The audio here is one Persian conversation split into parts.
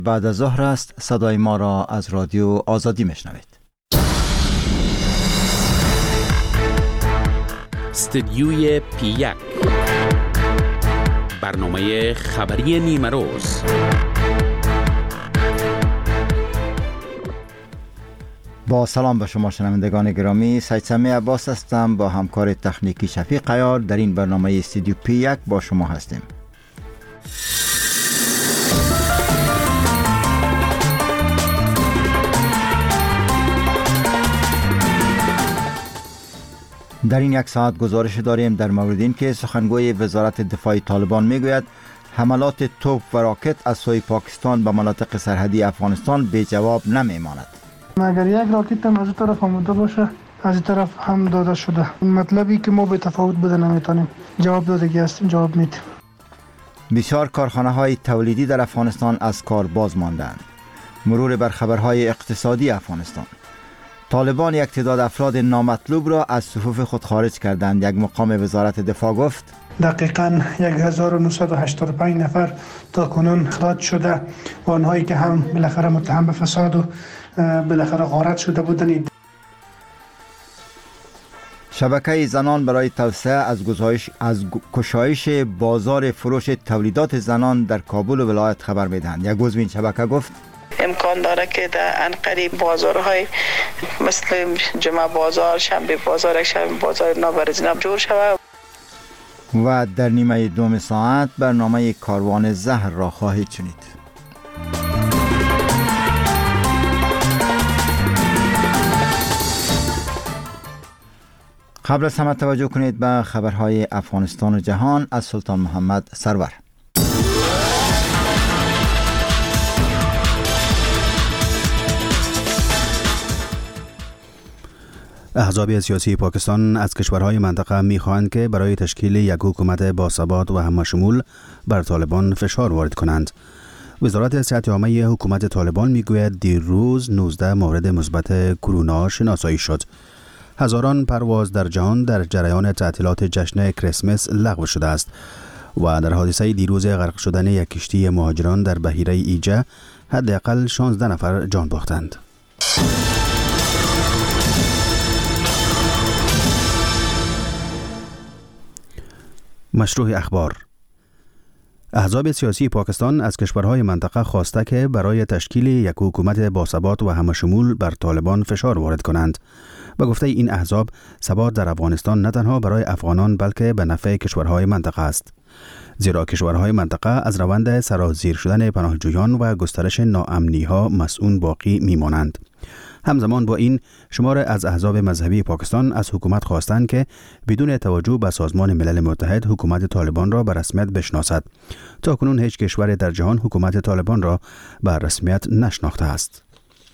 بعد از ظهر است. صدای ما را از رادیو آزادی میشنوید. استدیوی پی 1، برنامه خبری نیمه روز. با سلام به شما شنوندگان گرامی، سید سمی عباس هستم. با همکار تکنیکی شفیق عیار در این برنامه استدیو پی 1 با شما هستیم. در این یک ساعت گزارش داریم در مورد این که سخنگوی وزارت دفاع طالبان میگوید حملات توپ و راکت از سوی پاکستان به مناطق سرحدی افغانستان بی جواب نمیماند. اگر یک راکت هم از این طرف آمده باشه، از این طرف هم داده شده، مطلبی که ما به تفاوت بده نمیتونیم، جواب دادگی هستیم، جواب میدیم. بسیار کارخانه های تولیدی در افغانستان از کار باز ماندند. مرور بر خبرهای اقتصادی افغانستان. طالبان یک تعداد افراد نامطلوب را از صفوف خود خارج کردند. یک مقام وزارت دفاع گفت دقیقاً 1985 نفر تا کنون اخراج شده و آنهایی که هم بالاخره متهم به فساد و بالاخره غارت شده بودند. شبکه زنان برای توسعه از گشایش بازار فروش تولیدات زنان در کابل و ولایت خبر میدهند. یک عضو این شبکه گفت امکان داره که در انقریب بازارهای مثل جمعه بازار، شنبه بازار، شنبه بازار نابرزیناب جور شود. و در نیمه دوم ساعت برنامه کاروان زهر را خواهید شنید. قبل از همه توجه کنید به خبرهای افغانستان و جهان از سلطان محمد سرور. احزاب سیاسی پاکستان از کشورهای منطقه می‌خواهند که برای تشکیل یک حکومت باثبات و همه‌شمول بر طالبان فشار وارد کنند. وزارت صحت عامه حکومت طالبان میگوید دیروز 19 مورد مثبت کرونا شناسایی شد. هزاران پرواز در جهان در جریان تعطیلات جشن کریسمس لغو شده است و در حادثه دیروز غرق شدن یک کشتی مهاجران در بحیره ایجه حداقل 16 نفر جان باختند. مشروع اخبار. احزاب سیاسی پاکستان از کشورهای منطقه خواسته که برای تشکیل یک حکومت باثبات و همه‌شمول بر طالبان فشار وارد کنند. به گفته این احزاب، ثبات در افغانستان نه تنها برای افغانان بلکه به نفع کشورهای منطقه است. زیرا کشورهای منطقه از روند سرازیر شدن پناهجویان و گسترش ناامنی‌ها مسئول باقی می‌مانند. همزمان با این، شمار از احزاب مذهبی پاکستان از حکومت خواستند که بدون توجه به سازمان ملل متحد حکومت طالبان را به رسمیت بشناسد. تا کنون هیچ کشور در جهان حکومت طالبان را به رسمیت نشناخته است.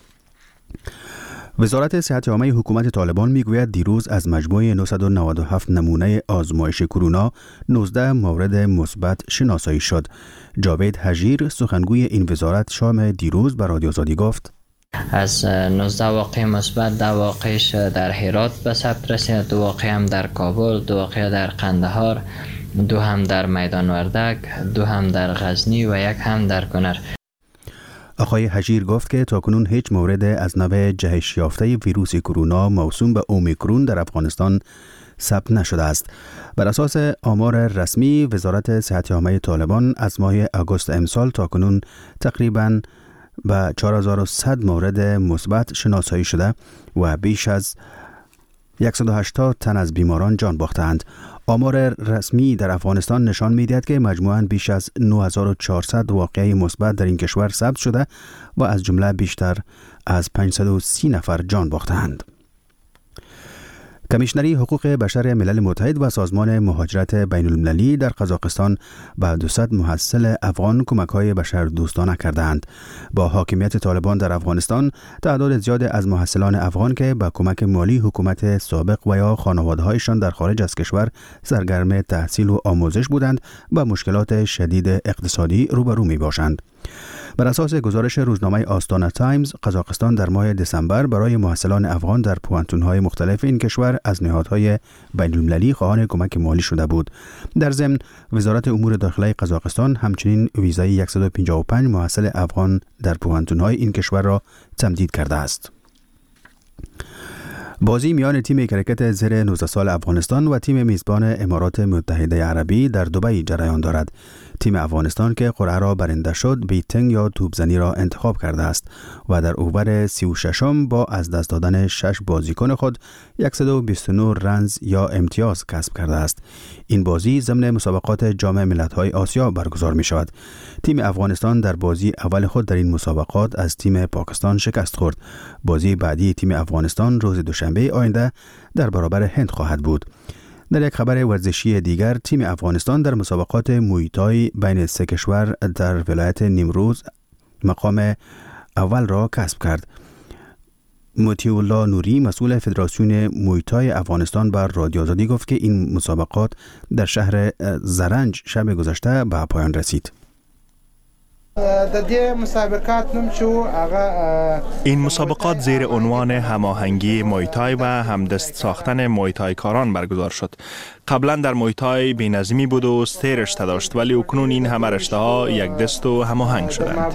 وزارت صحت عامه حکومت طالبان میگوید دیروز از مجموع 997 نمونه آزمایش کرونا 19 مورد مثبت شناسایی شد. جاوید حجیر سخنگوی این وزارت شام دیروز به رادیو آزادی گفت از 19 واقع مثبت 2 واقعش در هرات به ثبت رسید، 2 واقع هم در کابل، 2 واقع در قندهار، 2 هم در میدان وردک، 2 هم در غزنی و 1 هم در کنر. آقای حجیر گفت که تاکنون هیچ مورد از نوع جهش یافته ویروس کرونا موسوم به اومیکرون در افغانستان ثبت نشده است. بر اساس آمار رسمی وزارت صحت عامه طالبان از ماه آگوست امسال تاکنون تقریباً به 4100 مورد مثبت شناسایی شده و بیش از 180 تن از بیماران جان باختند. آمار رسمی در افغانستان نشان می‌دهد که مجموعاً بیش از 9400 واقعه مثبت در این کشور ثبت شده و از جمله بیشتر از 530 نفر جان باختند. کمیشنری حقوق بشر ملل متحد و سازمان مهاجرت بین المللی در قزاقستان به 200 محصل افغان کمک‌های بشردوستانه کردند. با حاکمیت طالبان در افغانستان، تعداد زیاد از محصلان افغان که با کمک مالی حکومت سابق و یا خانواده‌هایشان در خارج از کشور سرگرم تحصیل و آموزش بودند، با مشکلات شدید اقتصادی روبرو می‌باشند. بر اساس گزارش روزنامه آستانا تایمز، قزاقستان در ماه دسامبر برای محصلان افغان در پوانتون‌های مختلف این کشور از نهادهای بین‌المللی خواهان کمک مالی شده بود. در ضمن وزارت امور داخلی قزاقستان همچنین ویزای 155 محصل افغان در پوانتون‌های این کشور را تمدید کرده است. بازی میان تیم کرکت زیر 19 سال افغانستان و تیم میزبان امارات متحده عربی در دبی جریان دارد. تیم افغانستان که قرعه را برنده شد، بیتنگ یا توپزنی را انتخاب کرده است و در اوور 36م با از دست دادن 6 بازیکن خود 129 رنز یا امتیاز کسب کرده است. این بازی ضمن مسابقات جام ملت‌های آسیا برگزار می شود. تیم افغانستان در بازی اول خود در این مسابقات از تیم پاکستان شکست خورد. بازی بعدی تیم افغانستان روز دوشنبه آینده در برابر هند خواهد بود. در یک خبر ورزشی دیگر، تیم افغانستان در مسابقات مویتای بین سه کشور در ولایت نیمروز مقام اول را کسب کرد. مطیع الله نوری، مسئول فدراسیون مویتای افغانستان، بر رادیو آزادی گفت که این مسابقات در شهر زرنج شب گذشته به پایان رسید. این مسابقات زیر عنوان هماهنگی مویتای و همدست ساختن مویتای کاران برگزار شد. قبلا در مویتای بی‌نظمی بود و سه رشته داشت، ولی اکنون این همه رشته ها یک دست و هماهنگ شدند.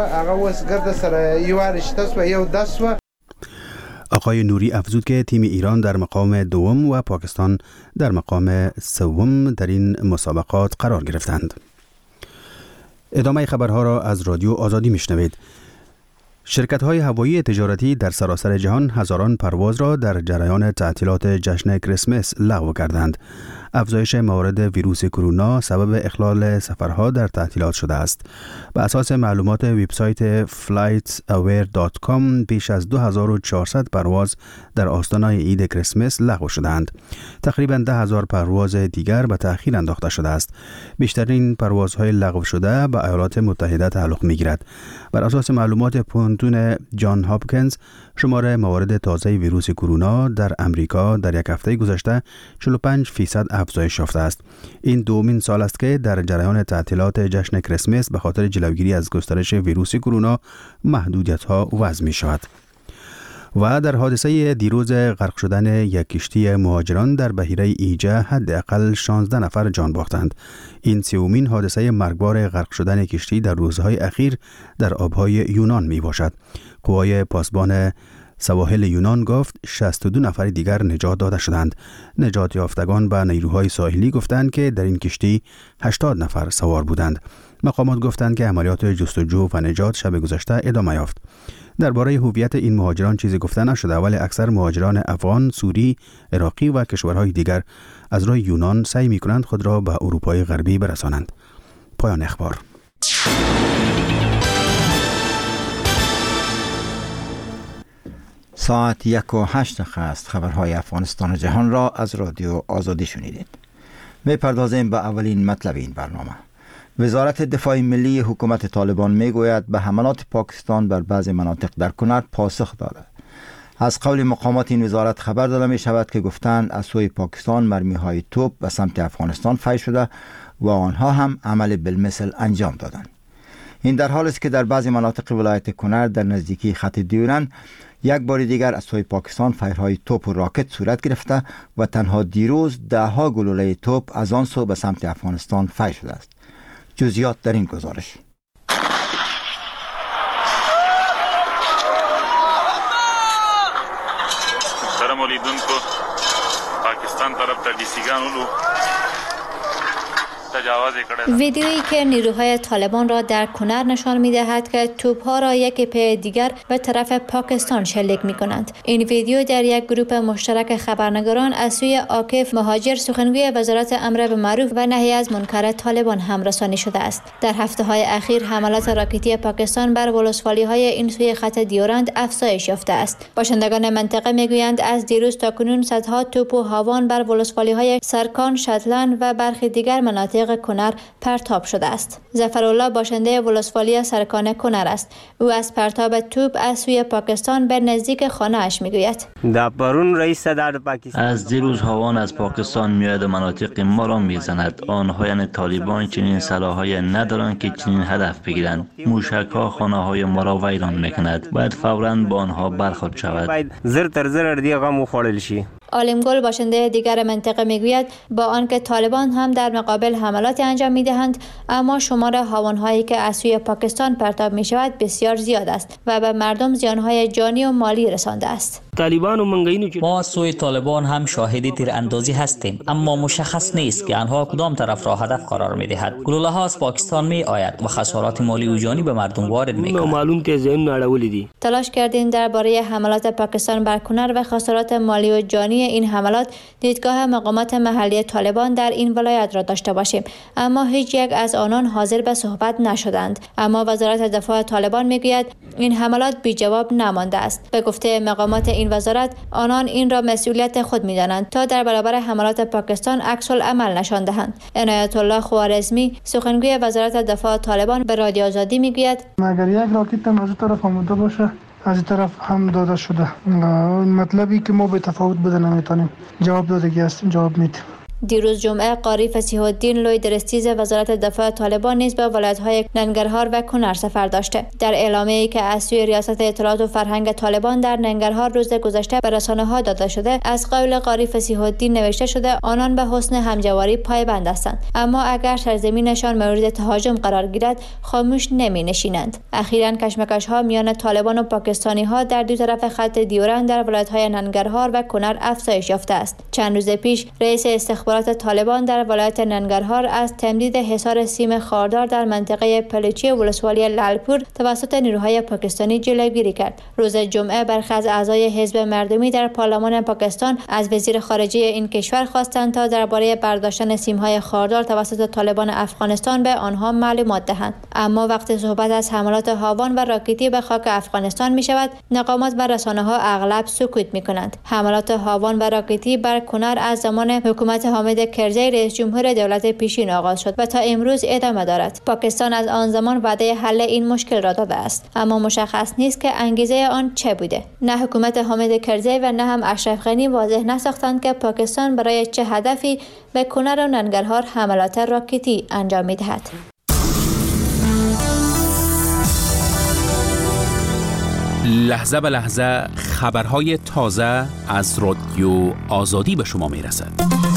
آقای نوری افزود که تیم ایران در مقام دوم و پاکستان در مقام سوم در این مسابقات قرار گرفتند. ادامه خبرها را از رادیو آزادی میشنوید. شرکت‌های هوایی تجارتی در سراسر جهان هزاران پرواز را در جریان تعطیلات جشن کریسمس لغو کردند. افزایش موارد ویروس کرونا سبب اخلال سفرها در تعطیلات شده است. به اساس معلومات وبسایت flightsaware.com بیش از 2400 پرواز در آستانه عید کریسمس لغو شدند. تقریباً 10,000 پرواز دیگر به تأخیر انداخته شده است. بیشترین پروازهای لغو شده به ایالات متحده تعلق می‌گیرد. بر اساس معلومات پونتون جان هاپکینز، شمار موارد تازه ویروس کرونا در امریکا در یک هفته گذشته 45% افزایش یافته است. این دومین سال است که در جریان تعطیلات جشن کریسمس به خاطر جلوگیری از گسترش ویروس کرونا محدودیت‌ها وضع می‌شود. و در حادثه دیروز غرق شدن یک کشتی مهاجران در بحیره ایجه حداقل 16 نفر جان باختند. این سومین حادثه مرگبار غرق شدن کشتی در روزهای اخیر در آبهای یونان می باشد. قوای پاسبان سواحل یونان گفت 62 نفر دیگر نجات داده شدند. نجات یافتگان به نیروهای ساحلی گفتند که در این کشتی 80 نفر سوار بودند. مقامات گفتند که عملیات جستجو و نجات شب گذشته ادامه یافت. درباره هویت این مهاجران چیزی گفته نشده، ولی اکثر مهاجران افغان، سوری، عراقی و کشورهای دیگر از راه یونان سعی می‌کنند خود را به اروپای غربی برسانند. پایان اخبار. ساعت 1:08 است. خبرهای افغانستان و جهان را از رادیو آزادی شنیدید. می‌پردازیم به اولین مطلب این برنامه. وزارت دفاع ملی حکومت طالبان میگوید به حملات پاکستان بر بعضی مناطق در کنر پاسخ داده. از قول مقامات این وزارت خبر داده می شود که گفتند از سوی پاکستان مرمی‌های توپ به سمت افغانستان فی شده و آنها هم عمل بالمثل انجام دادند. این در حالی است که در بعضی مناطق ولایت کنر در نزدیکی خط دیورند یک بار دیگر از سوی پاکستان فایرهای توپ و راکت صورت گرفته و تنها دیروز 10 گلوله توپ از آن سو به سمت افغانستان فی شده است. جزئیات در این گزارش. محترم اولیدونکو، پاکستان طرف ته دیسیګانو ویدیویی که نیروهای طالبان را در کنر نشان می‌دهد که توپ‌ها را یک پی دیگر به طرف پاکستان شلیک می‌کنند. این ویدیو در یک گروه مشترک خبرنگاران از سوی عاکف مهاجر، سخنگوی وزارت امر بالمعروف و نهی از منکر طالبان هم رسانی شده است. در هفته‌های اخیر حملات راکتی پاکستان بر ولسوالی‌های این سوی خط دیورند افزایش یافته است. باشندگان منطقه می‌گویند از دیروز تا کنون صدها توپ و هاوان بر ولسوالی‌های سرکان، شتلند و برخی دیگر مناطق مناطق کنر پرتاب شده است. ظفرالله باشنده ولسوالی سرکان کنر است. او از پرتاب توپ از سوی پاکستان به نزدیک خانه اش میگوید. از دیروز هاوان از پاکستان میاد و مناطق ما را میزند. آنها یعنی طالبان چنین سلاح‌های ندارند که چنین هدف بگیرند. موشک‌ها خانه‌های ما را ویران میکند. باید فوراً با آنها برخورد شود. عالمگل باشنده دیگر منطقه میگوید با آنکه طالبان هم در مقابل حملاتی انجام میدهند، اما شمار هاوان‌هایی که از سوی پاکستان پرتاب می شود بسیار زیاد است و به مردم زیانهای جانی و مالی رسانده است. ما از سوی طالبان هم شاهد تیراندازی هستیم، اما مشخص نیست که آنها کدام طرف را هدف قرار می دهد. گلوله ها از پاکستان می آید و خسارات مالی و جانی به مردم وارد می کند. تلاش کردیم درباره حملات پاکستان بر کنر و خسارات مالی و جانی این حملات دیدگاه مقامات محلی طالبان در این ولایت را داشته باشیم، اما هیچ یک از آنان حاضر به صحبت نشدند. اما وزارت دفاع طالبان میگوید این حملات بی جواب نمانده است. به گفته مقامات این وزارت، آنان این را مسئولیت خود می‌دانند تا در برابر حملات پاکستان عکس العمل نشان دهند. عنایت الله خوارزمی سخنگوی وزارت دفاع طالبان به رادیو آزادی میگوید اگر یک راکت هم از طرف آمده باشه از این طرف هم داده شده، مطلبی که ما به تفاوت بده نمیتونیم جواب دادگی هستیم، جواب میدیم. دیروز جمعه قاری فصیح الدین لوی درستیز وزارت دفاع طالبان نیز به ولایت‌های ننگرهار و کنر سفر داشته. در اعلامیه‌ای که از سوی ریاست اطلاعات و فرهنگ طالبان در ننگرهار روز گذشته به رسانه‌ها داده شده، از قول قاری فصیح الدین نوشته شده آنان به حسن همجواری پایبند هستند، اما اگر سرزمینشان مورد تهاجم قرار گیرد خاموش نمی‌نشینند. اخیراً کشمکش‌ها میان طالبان و پاکستانی‌ها در دو طرف خط دیورند در ولایت‌های ننگرهار و کنر افزایش یافته است. چند روز پیش رئیس استخبارات طالبان در ولایت ننگرهار از تمدید حصار سیم خاردار در منطقه پلچی ولسوالی لالپور توسط نیروهای پاکستانی جلوگیری کرد. روز جمعه برخی از اعضای حزب مردمی در پارلمان پاکستان از وزیر خارجه این کشور خواستند تا درباره برداشتن سیم‌های خاردار توسط طالبان افغانستان به آنها معلومات دهند. اما وقتی صحبت از حملات هاوان و راکتی به خاک افغانستان می شود، مقامات و رسانه‌ها اغلب سکوت می‌کنند. حملات هاوان و راکتی بر کنر از زمان حکومت حامد کرزی رئیس جمهور دولت پیشین آغاز شد و تا امروز ادامه دارد. پاکستان از آن زمان وعده حل این مشکل را داده است، اما مشخص نیست که انگیزه آن چه بوده. نه حکومت حامد کرزی و نه هم اشرف غنی واضح نساختند که پاکستان برای چه هدفی به کنر و ننگرهار حملات راکتی انجام می‌دهد. لحظه به لحظه خبرهای تازه از رادیو آزادی به شما میرسد.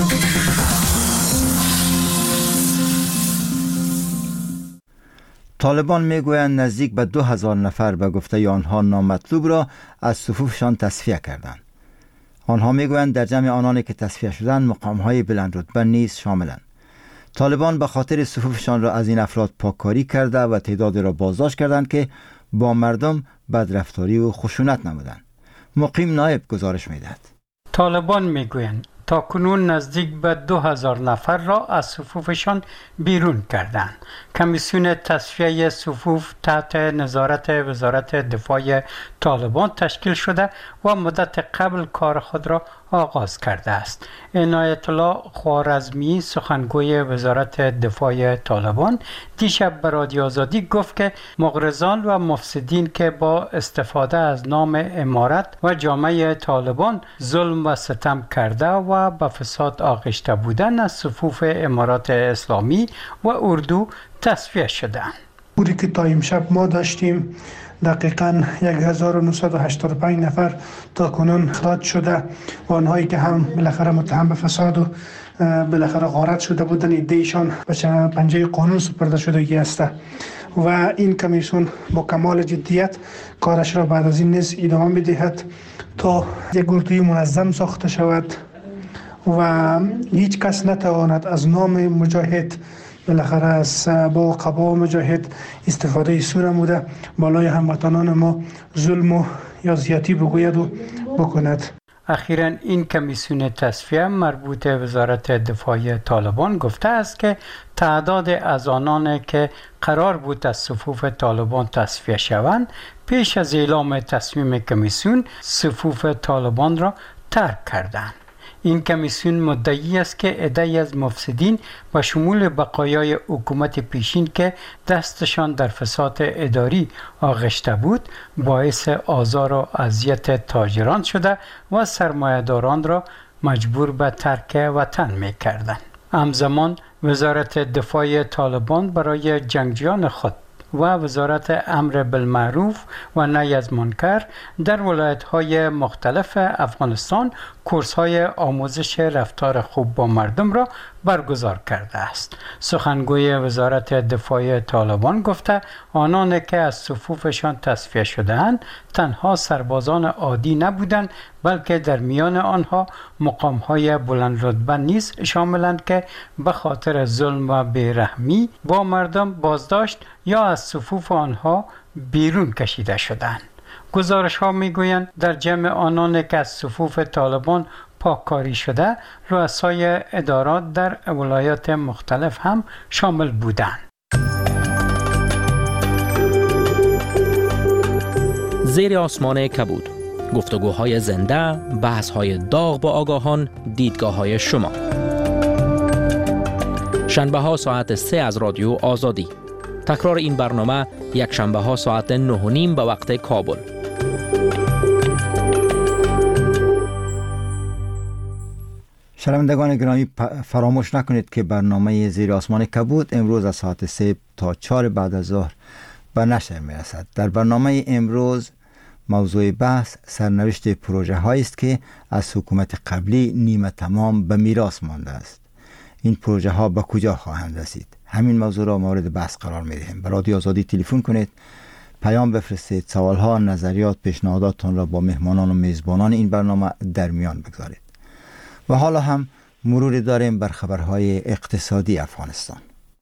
طالبان میگویند نزدیک به 2000 نفر به گفته آنها نامطلوب را از صفوفشان تصفیه کردند. آنها میگویند در جمع آنانی که تصفیه شدند مقامهای بلند رتبه نیز شاملند. طالبان به خاطر صفوفشان را از این افراد پاککاری کرده و تعداد را بازداشت کردند که با مردم بدرفتاری و خشونت نمودند. مقیم نایب گزارش میدهد. طالبان میگویند تا کنون نزدیک به 2000 نفر را از صفوفشان بیرون کردند. کمیسیون تصفیه صفوف تحت نظارت وزارت دفاع طالبان تشکیل شده و مدت قبل کار خود را آغاز کرده است. عنایت الله خوارزمی سخنگوی وزارت دفاع طالبان دیشب به رادیو آزادی گفت که مغرضان و مفسدین که با استفاده از نام امارت و جامعه طالبان ظلم و ستم کرده و به فساد آغشته بودند از صفوف امارات اسلامی و اردو تصفیه شدند. پوری که تا امشب ما داشتیم دقیقاً 1985 نفر تا کنون اخراج شده و آنهایی که هم بالاخره متهم به فساد و بالاخره غارت شده بودن ایشان به پنجه قانون سپرده شدگی است و این کمیسیون با کمال جدیت کارش را بعد از این نیز ادامه می‌دهد تا یک گروه منظم ساخته شود و هیچ کس نتواند از نام مجاهد بالاخره از با قبا مجاهد استفاده سو نموده بالای هموطنان ما ظلم و یا زیاتی بگوید و بکند. اخیراً این کمیسیون تصفیه مربوط وزارت دفاع طالبان گفته است که تعداد از آنان که قرار بود از صفوف طالبان تصفیه شوند پیش از اعلام تصمیم کمیسیون صفوف طالبان را ترک کردند. این کمیسیون مدعی است که عده‌ای از مفسدین و شمول بقایای حکومت پیشین که دستشان در فساد اداری آغشته بود باعث آزار و اذیت تاجران شده و سرمایه‌داران را مجبور به ترک وطن می‌کردند. همزمان وزارت دفاع طالبان برای جنگجویان خود و وزارت امر بالمعروف و نهی از منکر در ولایت‌های مختلف افغانستان کورس‌های آموزش رفتار خوب با مردم را برگزار کرده است. سخنگوی وزارت دفاع طالبان گفته آنان که از صفوفشان تصفیه شده‌اند تنها سربازان عادی نبودند بلکه در میان آنها مقام‌های بلند رتبه نیز شاملند که به خاطر ظلم و بیرحمی با مردم بازداشت یا از صفوف آنها بیرون کشیده شدند. گزارش ها می گویند در جمع آنان که از صفوف طالبان پاککاری شده رؤسای ادارات در ولایات مختلف هم شامل بودند. زیر آسمان کبود، گفتگوهای زنده، بحث‌های داغ با آگاهان، دیدگاه‌های شما. شنبه ها ساعت 3 از رادیو آزادی. تکرار این برنامه یک شنبه ها ساعت 9:30 به وقت کابل. شنوندگان گرامی فراموش نکنید که برنامه زیر آسمان کبود امروز از ساعت 3 تا 4 بعد از ظهر به نشر می رسد. در برنامه امروز موضوع بحث سرنوشت پروژه هایی است که از حکومت قبلی نیمه تمام به میراث مانده است. این پروژه ها به کجا خواهند رسید؟ همین موضوع را مورد بحث قرار می دهیم. به رادیو آزادی تلفن کنید، پیام بفرستید، سوال ها، نظریات، پیشنهاداتتان را با مهمانان و میزبانان این برنامه در میان بگذارید. و حالا هم مروری داریم بر خبرهای اقتصادی افغانستان.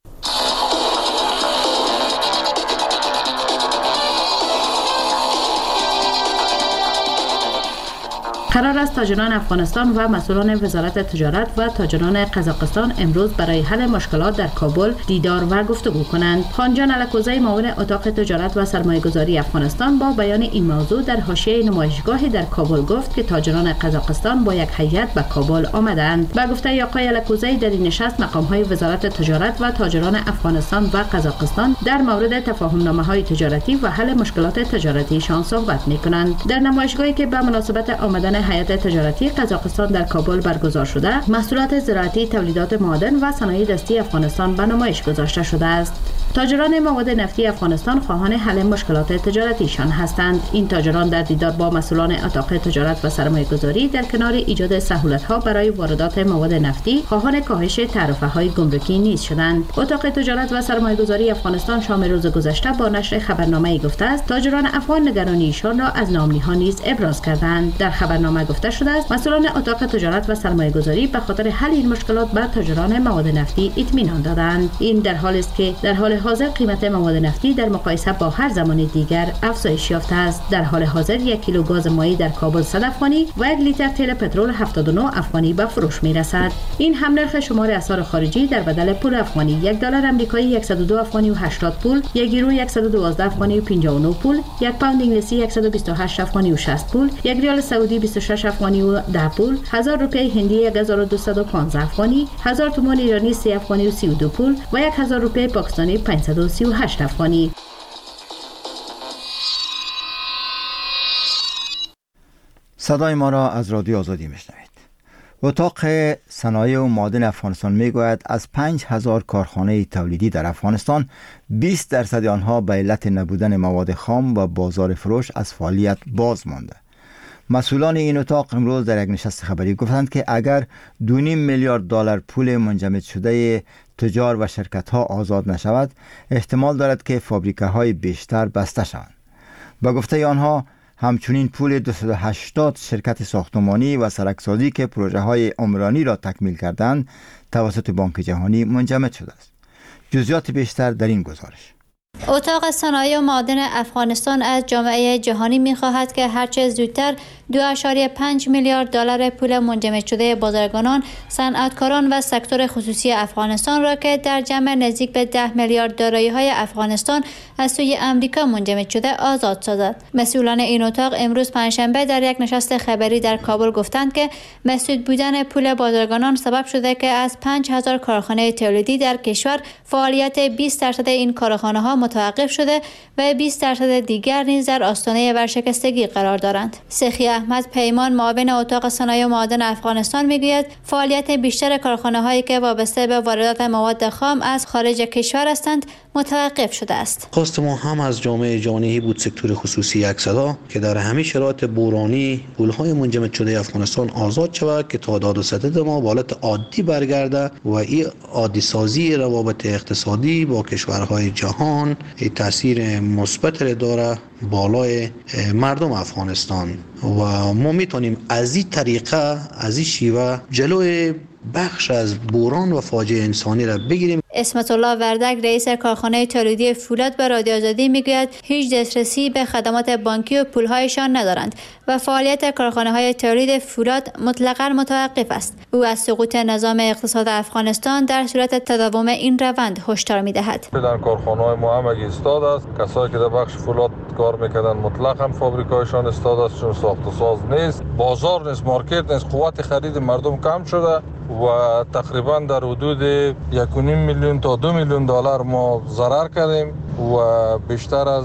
قرار است تاجران افغانستان و مسئولان وزارت تجارت و تاجران قزاقستان امروز برای حل مشکلات در کابل دیدار و گفتگو کنند. خانجان الکوزی معاون اتاق تجارت و سرمایه‌گذاری افغانستان با بیان این موضوع در حاشیه نمایشگاهی در کابل گفت که تاجران قزاقستان با یک هیئت به کابل آمدند. با گفته آقای الکوزی در این نشست مقام‌های وزارت تجارت و تاجران افغانستان و قزاقستان در مورد تفاهم‌نامه‌های تجارتی و حل مشکلات تجارتیشان صحبت می‌کنند. در نمایشگاهی که به مناسبت آمدن هیئت تجارتی قزاقستان در کابل برگزار شده، محصولات زراعتی، تولیدات معدن و صنایع دستی افغانستان به نمایش گذاشته شده است. تاجران مواد نفتی افغانستان خواهان حل مشکلات تجارتیشان هستند. این تاجران در دیدار با مسئولان اتاق تجارت و سرمایه‌گذاری در کنار ایجاد سهولت‌ها برای واردات مواد نفتی، خواهان کاهش تعرفه‌های گمرکی نیز شدند. اتاق تجارت و سرمایه‌گذاری افغانستان شام روز گذشته با نشر خبرنامه‌ای گفته است تاجران افغان نگرانی ایشان را از ناامنی‌ها نیز ابراز کردند. در خبرنامه گفته شده است مسئولان اتاق تجارت و سرمایه‌گذاری به خاطر حل این مشکلات به تاجران مواد نفتی اطمینان دادند. این در حالی است که در حال حاضر قیمت مواد نفتی در مقایسه با هر زمان دیگر افزایش یافته است. در حال حاضر 1 کیلو گاز مایع در کابل 100 افغانی و 1 لیتر تیل پترول 79 افغانی به فروش می‌رسد. این هم نرخ شمار اسعار خارجی در بدل پول افغانی: 1 دلار آمریکایی 102 افغانی و 80 پول، 1 یورو 112 افغانی و 59 پول، 1 پوند انگلیسی 128 افغانی و 60 پول، 1 ریال سعودی 26 افغانی و 10 پول، 1000 روپیه هندی 1215 افغانی، 1000 تومان ایرانی 3 افغانی و 32 پول و 1000 روپیه پاکستانی 538 افغانی. صدای ما را از رادیو آزادی میشنوید. اتاق صنایع و معادن افغانستان میگوید از 5000 کارخانه تولیدی در افغانستان 20% آنها به علت نبودن مواد خام و بازار فروش از فعالیت باز مانده. مسئولان این اتاق امروز در یک نشست خبری گفتند که اگر 2.5 میلیارد دلار پول منجمد شده تجار و شرکت ها آزاد نشود، احتمال دارد که فابریکه های بیشتر بسته شوند. با گفته آنها همچنین پول 280 شرکت ساختمانی و سرکسازی که پروژه های عمرانی را تکمیل کردند توسط بانک جهانی منجمد شده است. جزئیات بیشتر در این گزارش. اتاق صنایع و معادن افغانستان از جامعه جهانی می‌خواهد که هرچه زودتر 2.5 میلیارد دلار پول منجمد شده بازرگانان، صنعتکاران و سکتور خصوصی افغانستان را که در جمع نزدیک به 10 میلیارد دارایی‌های افغانستان از سوی امریکا منجمد شده آزاد سازد. مسئولان این اتاق امروز پنجشنبه در یک نشست خبری در کابل گفتند که مسدود بودن پول بازرگانان سبب شده که از 5000 کارخانه تولیدی در کشور فعالیت 20% این کارخانه‌ها متوقف شده و 20% دیگر نیز در آستانه ورشکستگی قرار دارند. سخی احمد پیمان، معاون اتاق صنایع و معادن افغانستان میگوید فعالیت بیشتر کارخانه‌هایی که وابسته به واردات مواد خام از خارج کشور هستند متوقف شده است. خواست ما هم از جامعه جهانی بود سکتور خصوصی یک صدا که در همه شرایط بحرانی پول‌های منجمد شده افغانستان آزاد شود که تعداد و سدد ما به حالت عادی برگرده و این عادی سازی روابط اقتصادی با کشورهای جهان تاثیر مثبت داره بالای مردم افغانستان و ما میتونیم از این طریقه از این شیوه جلوی بخش از بحران و فاجعه انسانی را بگیریم. اسمت الله وردک رئیس کارخانه تولیدی فولاد به رادیو آزادی میگوید هیچ دسترسی به خدمات بانکی و پولهایشان ندارند و فعالیت کارخانه های تولید فولاد مطلقاً متوقف است. او از سقوط نظام اقتصاد افغانستان در صورت تداوم این روند هشدار میدهد. در کارخانه های ما هم ایستاد است. کسایی که در بخش فولاد کار میکردن مطلقاً فابریکایشان استاد است چون ساخت و ساز نیست، بازار نیست، مارکت نیست، قوت خرید مردم کم شده و تقریبا در حدود 1.5 میلیون تا 2 میلیون دلار ما ضرر کردیم و بیشتر از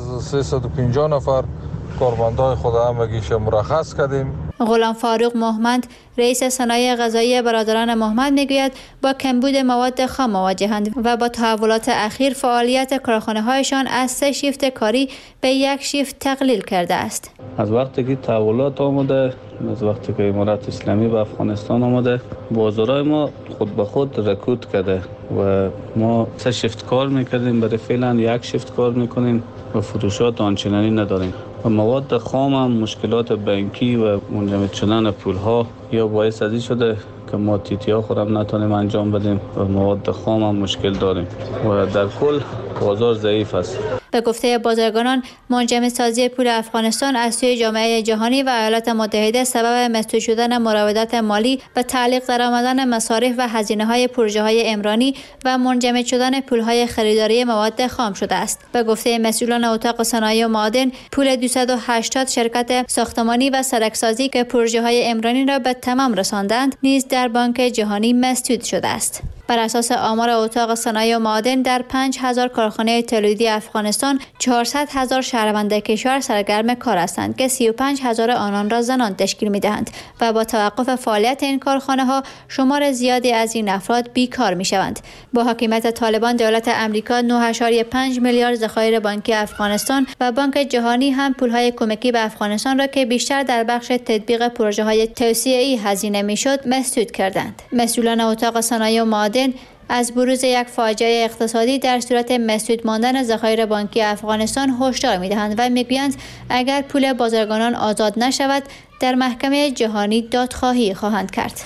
350 نفر کارمندای خود همگیش مرخص کردیم. غلام فاروق محمد رئیس صنایع غذایی برادران محمد میگوید با کمبود مواد خام مواجهند و با تحولات اخیر فعالیت کارخانه‌هایشان از 3 شیفت کاری به 1 شیفت تقلیل کرده است. از وقتی که تحولات آمده، از وقتی که امارت اسلامی به افغانستان آمده، بازارهای ما خود به خود رکود کرده و ما 3 شیفت کار میکردیم، برای فعلا 1 شیفت کار میکنیم و فروشات آنچنانی نداریم. و مواد خام هم مشکلات بانکی و منجمد شدن پولها یا باعث ازی شده که ما تیتیا خودم نتونیم انجام بدیم و مواد خام هم مشکل داریم و در کل بازار ضعیف است. به گفته بازرگانان، منجمدسازی پول افغانستان از سوی جامعه جهانی و ایالات متحده سبب مسدود شدن مراودات مالی و تعلیق در آمدن مصارف و هزینه‌های پروژه‌های عمرانی و منجمد شدن پول‌های خریداری مواد خام شده است. به گفته مسئولان اتاق صنایع و معادن، پول 280 شرکت ساختمانی و سرکسازی که پروژه‌های عمرانی را به تمام رساندند، نیز در بانک جهانی مسدود شده است. بر اساس آمار اتاق صنایع و معادن، در 5000 کارخانه تولیدی افغانستان 400,000 شهروند کشور سرگرم کار هستند که 35,000 آنان را زنان تشکیل می‌دهند و با توقف فعالیت این کارخانه‌ها شمار زیادی از این افراد بیکار می‌شوند. با حاکمیت طالبان، دولت امریکا 9.5 میلیارد ذخایر بانکی افغانستان و بانک جهانی هم پول‌های کمکی به افغانستان را که بیشتر در بخش تطبیق پروژه‌های توسعه‌ای هزینه می‌شد مسدود کردند. مسئولان اتاق صنایع و معادن از بروز یک فاجعه اقتصادی در صورت مسدود ماندن ذخایر بانکی افغانستان هشدار می‌دهند و می‌گویند اگر پول بازرگانان آزاد نشود در محکمه جهانی دادخواهی خواهند کرد.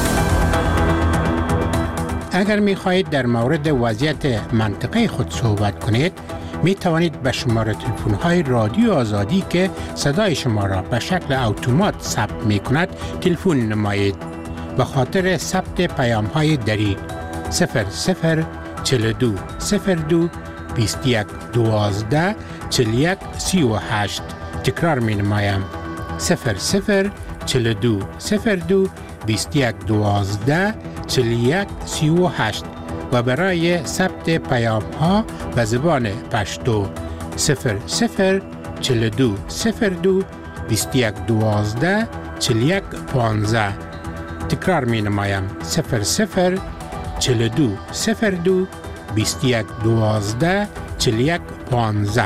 اگر می‌خواهید در مورد وضعیت منطقه خود صحبت کنید، می توانید به شماره تلفن‌های رادیو آزادی که صدای شما را به شکل اتومات ثبت می‌کند تلفن نمایید. به خاطر ثبت پیام‌های دری 0042 02 21 12 41 38. تکرار می نمایم 0042 02 21 12 41 38 و برای ثبت پیام ها به زبان پشتو 0042 02 21 12 41 15. تکرار می نمایم 0042 02 21 12 41 15.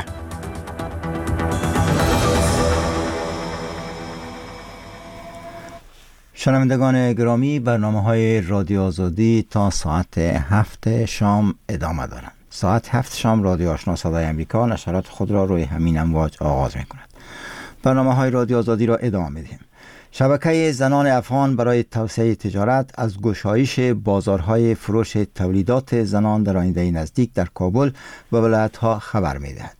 شنوندگان گرامی، برنامه‌های رادیو آزادی تا ساعت 7 شام ادامه دارند. ساعت 7 شام رادیو آشنا صدای امریکا نشرات خود را روی همین امواج آغاز می‌کند. برنامه‌های رادیو آزادی را ادامه می‌دهیم. شبکه زنان افغان برای توسعه تجارت از گشایش بازارهای فروش تولیدات زنان در آینده نزدیک در کابل و ولایت‌ها خبر می‌دهد.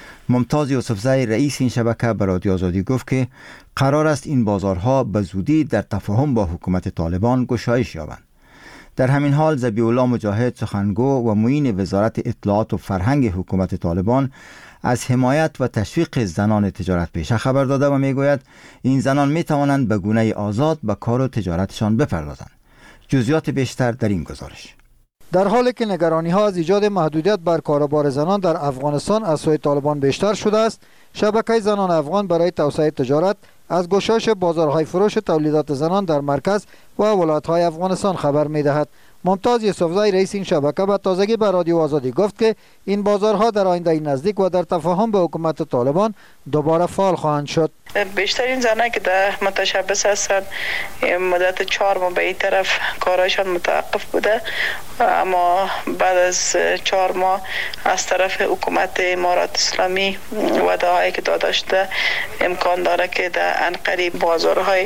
ممتاز یوسفزئی رئیس این شبکه به رادیو آزادی گفت که قرار است این بازارها به زودی در تفاهم با حکومت طالبان گشایش یابند. در همین حال ذبیح‌الله مجاهد سخنگو و معین وزارت اطلاعات و فرهنگ حکومت طالبان از حمایت و تشویق زنان تجارت پیشه خبر داده و میگوید این زنان می توانند به گونه آزاد به کار و تجارتشان بپردازند. جزئیات بیشتر در این گزارش. در حالی که نگرانی ها از ایجاد محدودیت بر کاروبار زنان در افغانستان از سوی طالبان بیشتر شده است، شبکه زنان افغان برای توسعه تجارت از گشایش بازارهای فروش تولیدات زنان در مرکز و ولایت‌های افغانستان خبر می‌دهد. ممتاز یوسفزئی رئیس این شبکه به تازگی به رادیو آزادی گفت که این بازارها در آینده نزدیک و در تفاهم به حکومت طالبان دوباره فعال خواهند شد. بیشترین زنانی که در متشبث هستند مدت 4 ماه به این طرف کارایشان متوقف بوده، اما بعد از 4 ماه از طرف حکومت امارات اسلامی وعده‌هایی که داده شده امکان داره که در انقریب بازارهای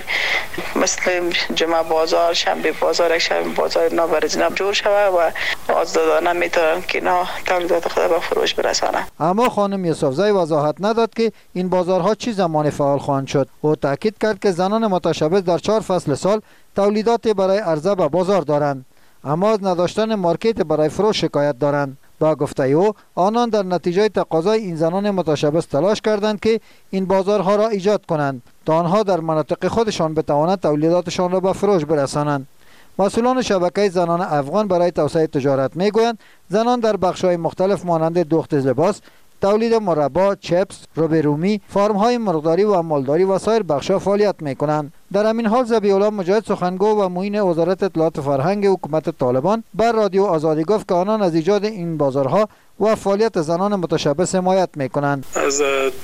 مثل جمعه بازار، شنبه بازار، شنبه بازار نابرزیناب جور شود و آزادانه میتونن که اینا تولیدات خود به فروش برسانند. اما خانم یوسفزئی وضاحت نداد که این بازارها چی زمان فعال خواهند شد. او تاکید کرد که زنان متشبث در 4 فصل سال تولیدات برای عرضه به بازار دارند، اما از نداشتن مارکت برای فروش شکایت دارند. با گفته او آنان در نتیجه تقاضای این زنان متشبث تلاش کردند که این بازارها را ایجاد کنند تا آنها در مناطق خودشان بتوانند تولیداتشان را به فروش برسانند. مسئولان شبکه زنان افغان برای توسعه تجارت میگویند زنان در بخش‌های مختلف مانند دوخت لباس، تولید مربا، چپس، روبرومی، فارم‌های مرغداری و مالداری و سایر بخش‌ها فعالیت می‌کنند. در همین حال ذبیح‌الله مجاهد سخنگو و معین وزارت اطلاعات فرهنگ حکومت طالبان بر رادیو آزادی گفت که آنان از ایجاد این بازارها و فعالیت زنان متشبث حمایت می‌کنند. از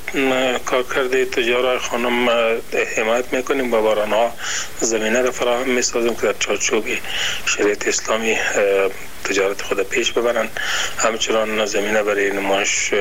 کارکرد تجارت خانم حمایت می‌کنیم و برای آنها زمینه را فراهم می‌سازیم که در چارچوب شریعت اسلامی تجارت خود پیش ببرند. همچنان زمینه برای نمایش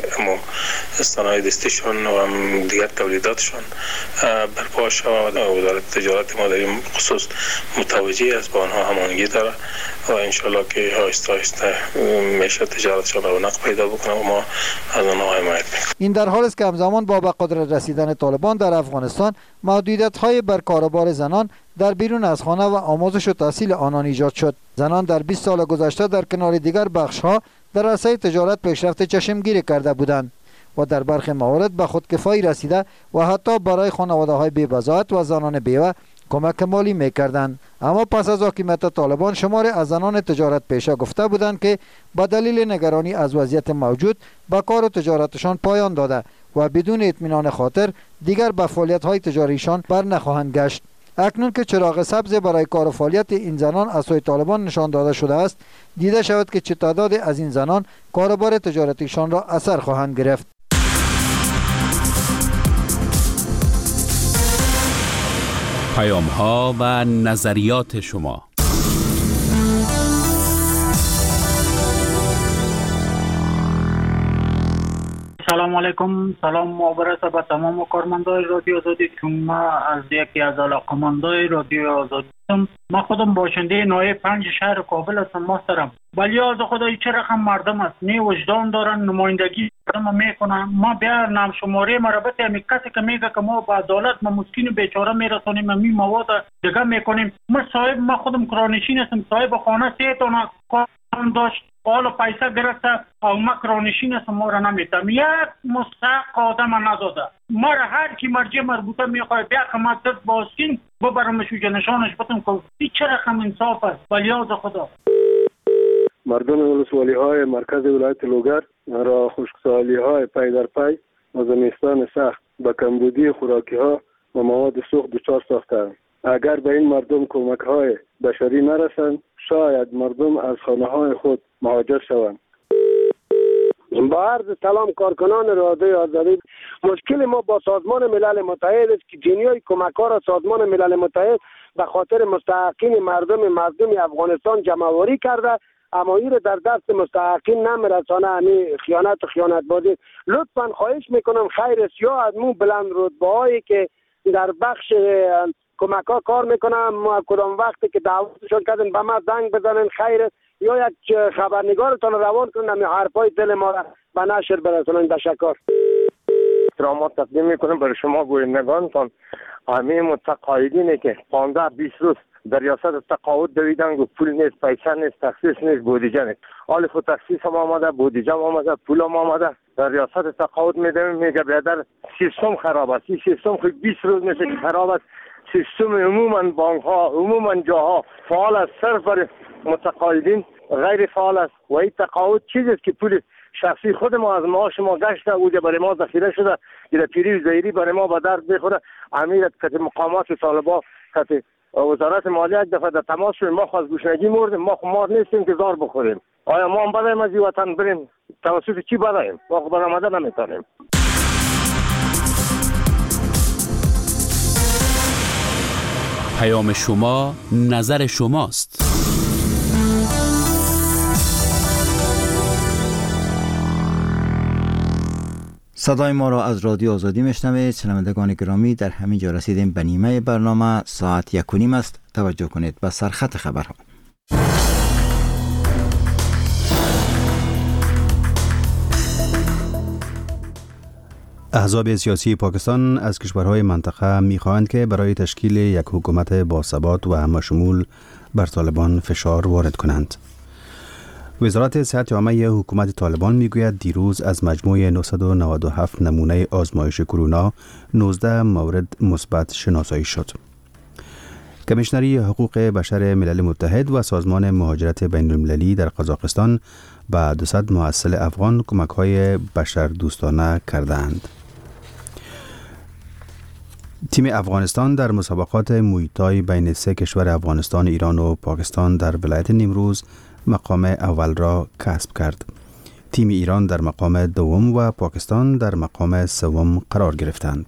صنایع دستیشان و دیگر تولیداتشان برپا شود. وزارت تجارت ما در این خصوص متوجه است، با آنها هماهنگی داره و انشالله که آهسته آهسته میشه تجارتشان رونق پیدا بکنه و ما از آنها حمایت میکنیم. این در حالی است که همزمان با به قدرت رسیدن طالبان در افغانستان محدودیت‌های بر کاروبار زنان در بیرون از خانه و آموزش و تحصیل آنان ایجاد شد. زنان در 20 سال گذشته در کنار دیگر بخش‌ها در عرصه تجارت پیشرفت چشمگیری کرده بودند و در برخی موارد به خودکفایی رسیده و حتی برای خانواده‌های بی‌بضاعت و زنان بیوه کمک مالی می‌کردند. اما پس از حاکمیت طالبان شماری از زنان تجارت پیشه گفته بودند که به دلیل نگرانی از وضعیت موجود به کار و تجارتشان پایان داده و بدون اطمینان خاطر دیگر به فعالیت‌های تجاریشان بر نخواهند گشت. اکنون که چراغ سبز برای کار و فعالیت این زنان از سوی طالبان نشان داده شده است، دیده شود که چه تعدادی از این زنان کاروبار تجارتیشان را اثر خواهند گرفت. پیام‌ها و نظریات شما. سلام علیکم، سلام مبارک به تمام کارمندای رادیو آزادی که ما از یکی از علاقه‌مندای رادیو آزادی هستم. ما خودم باشنده نایه 5 شهر کابل هستم محترم. ولی از خدای چه رقم مردم است، نه وجدان دارن، نمایندگی مردم میکنن. ما بیا نام شماره مربوط همین کسی که میگه که ما با عدالت ما مسکین بیچاره میرسونیم، می مواد دیگه میکنیم. ما خودم کرانشین هستم، صاحب خانه 3 تا کارم داشت، حالا پیسه گرفته و ما کرانشین هستم، ما را نمیتم. یک مستحق آدم نداده. ما را هر کی مرجع مربوطه میخواد بیا که ما دست باسکین ببرمش و جنشانش بتم که این چه رقم انصاف است. ولی از خدا مردم ولسوالی های مرکز ولایت لوگر را خشکسالی های پی در پی و زمستان سخت به کمبودی خوراکی ها و مواد سوخت دچار ساختند. اگر به این مردم کمک های بشری نرسند، شاید مردم از خانه های خود مهاجر شوند. با عرض سلام کارکنان رادیو آزادی، مشکل ما با سازمان ملل متحد است که جنیای کمک ها را سازمان ملل متحد به خاطر مستحقین مردم افغانستان جمع‌آوری کرده اما این در دست مستحقین نمیرسانه. همین خیانت بازی. لطفا خواهش میکنم خیر است یا از مو بلند رتبه‌هایی که در بخش کمک ها کار میکنم کدام وقتی که دعوتشون کردن به ما زنگ بزنن خیر است، یا یک خبرنگارتان روان کنن همین حرفای دل ما را به نشر برسونن. تشکر. احترامات تقدیم میکنم برای شما گویندگانتان. همه متقاعدینی که 15-20 روز در ریاست تقاعد دویدن و پول نیست، پیسه نیست، تخصیص نیست، بودجه نیست. حالا خود تخصیص هم آمده، بودجه هم آمده، پول هم آمده. در ریاست تقاعد میگه برادر سیستم خراب است. این سیستم خود 20 روز میشه که خراب است. سیستم عموما بانک ها، عموما جاها فعال است، صرف برای متقاعدین غیر فعال است. و این تقاعد چیزی است که پول شخصی خود ما از معاش ما گشته اوجه برای ما ذخیره شده، که پیری و زیری برای ما به درد بخوره. امیر که مقامات طالبان که وزارت مالیه یک دفعه در تماس شدیم، ما خواست گوشنگی مردیم، ما خمار نیستیم که زار بخوریم. آیا ما هم بدهیم از این وطن بریم توسط چی بدهیم؟ ما خود برآمده نمیتونیم. پیام شما نظر شماست. صدای ما را از رادیو آزادی میشنوید. شنوندگان گرامی، در همین جا رسیدیم به نیمه برنامه. ساعت 1:30 است. توجه کنید به سرخط خبرها. احزاب سیاسی پاکستان از کشورهای منطقه می‌خواهند که برای تشکیل یک حکومت باثبات و همه‌شمول بر طالبان فشار وارد کنند. وزارت صحت عامه حکومت طالبان میگوید دیروز از مجموع 997 نمونه آزمایش کرونا 19 مورد مثبت شناسایی شد. کمیشنری حقوق بشر ملل متحد و سازمان مهاجرت بین المللی در قزاقستان به 200 محصل افغان کمک‌های بشر دوستانه کردند. تیم افغانستان در مسابقات مویتای بین 3 کشور افغانستان، ایران و پاکستان در ولایت نیمروز مقام اول را کسب کرد. تیم ایران در مقام دوم و پاکستان در مقام سوم قرار گرفتند.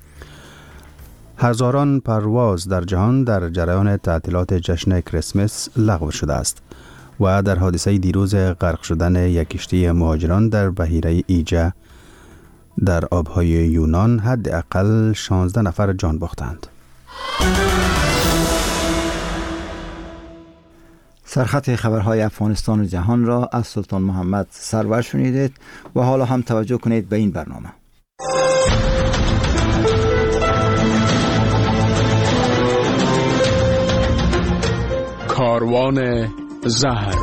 هزاران پرواز در جهان در جریان تعطیلات جشن کریسمس لغو شده است و در حادثه دیروز غرق شدن یک کشتی مهاجران در بحیره ایجه در آبهای یونان حداقل 16 نفر جان باختند. سرخط خبرهای افغانستان و جهان را از سلطان محمد سرور شنیدید و حالا هم توجه کنید به این برنامه. کاروان زهر.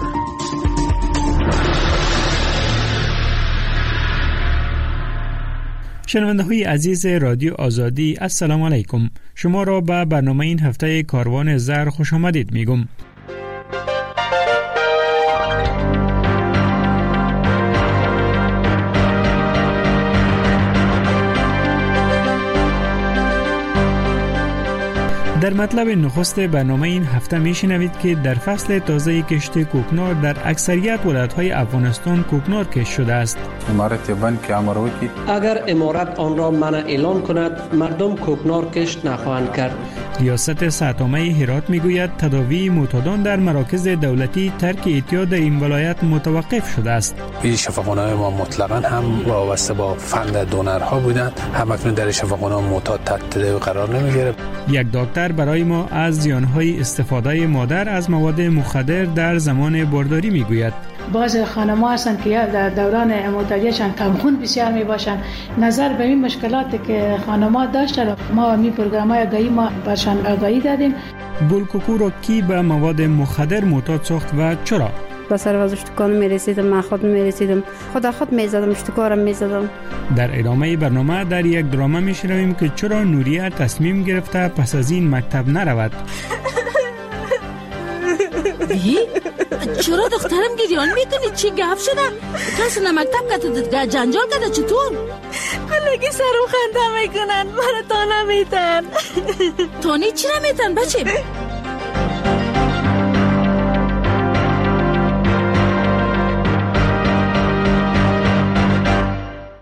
شنونده های عزیز رادیو آزادی، السلام علیکم. شما را به برنامه این هفته کاروان زهر خوش آمدید میگم. در مطلب نخست برنامه این هفته میشنوید که در فصل تازه کشت کوکنار در اکثریت ولایت‌های افغانستان کوکنار کشت شده است. امارت بند که امر وکړي اگر امارت آن را منع اعلان کند مردم کوکنار کشت نخواهند کرد. ریاست صحت عامه هرات میگوید تداوی معتادان در مراکز دولتی ترک اعتیاد در این ولایت متوقف شده است. این شفاخانه‌های ما مطلقاً هم وابسته با فند دونرها بودند، هم اکنون در شفاخانه معتاد تحت تداوی قرار نمیگیره. یک دکتر برای ما از زیانهای استفاده مادر از مواد مخدر در زمان بارداری میگوید. بعض خانم‌ها هستند که در دوران معتادیشان کمخون بسیار میباشند. نظر به این مشکلاتی که خانم‌ها داشتند ما می پروگرام‌های آگاهی ما برشان آگاهی دادیم. گلکوکو را کی به مواد مخدر معتاد ساخت و چرا؟ با سر اشتکان میرسیدم، من خود میرسیدم، خود میزدم، اشتکارم میزدم. در ادامه برنامه در یک دراما میشنویم که چرا نوریه تصمیم گرفته پس از این مکتب نرود. چرا دخترم گریان میکنی؟ چی گفت شده؟ کسی مکتب کده جنجال کده چطور؟ کلگی سرم خنده میکنن، مرا تا نمیتن. تانی چی نمیتن بچه؟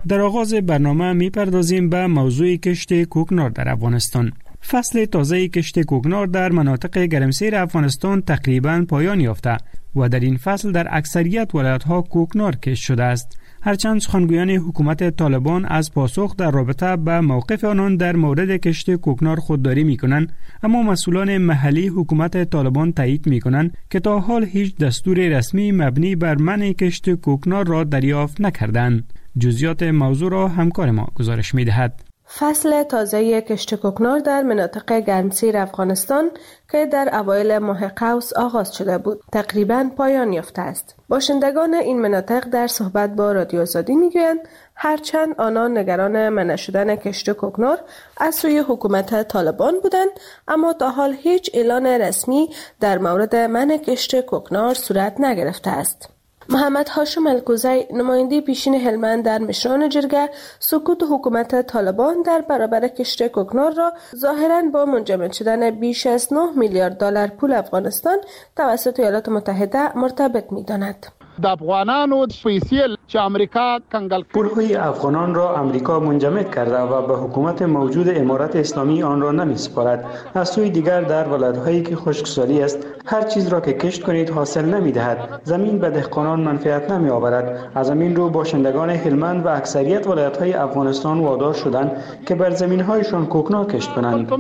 در آغاز برنامه میپردازیم به موضوع کشت کوکنار در افغانستان. فصل تازه کشت کوکنار در مناطق گرمسیر افغانستان تقریباً پایان یافته و در این فصل در اکثریت ولایت‌ها کوکنار کشت شده است. هرچند سخنگویان حکومت طالبان از پاسخ در رابطه به موقف آنان در مورد کشت کوکنار خودداری می‌کنند، اما مسئولان محلی حکومت طالبان تایید می‌کنند که تا حال هیچ دستور رسمی مبنی بر منع کشت کوکنار را دریافت نکردند. جزئیات موضوع را همکار ما گزارش می‌دهد. فصل تازه کشت کوکنار در مناطق گرمسیر افغانستان که در اوایل ماه قوس آغاز شده بود تقریباً پایان یافته است. باشندگان این مناطق در صحبت با رادیو آزادی میگویند هرچند آنان نگران منع شدن کشت کوکنار از سوی حکومت طالبان بودند، اما تا حال هیچ اعلان رسمی در مورد منع کشت کوکنار صورت نگرفته است. محمد هاشم الکوزی، نماینده پیشین هلمند در مشران جرگه، سکوت حکومت طالبان در برابر کشت کوکنار را ظاهراً با منجمد شدن بیش از 9 میلیارد دلار پول افغانستان توسط ایالات متحده مرتبط می‌داند. د افغانانو پیسې چې امریکا کنګل پولهای افغانان را امریکا منجمد کرده و به حکومت موجود امارت اسلامی آن را نمی‌سپارد. از سوی دیگر در ولایت‌هایی که خشکسالی است هر چیز را که کشت کنید حاصل نمی‌دهد. زمین به دهقانان منفعت نمی‌آورد. از زمین رو باشندگان هلمند و اکثریت ولایت‌های افغانستان وادار شدند که بر زمین‌هایشان کوکنار کشت کنند.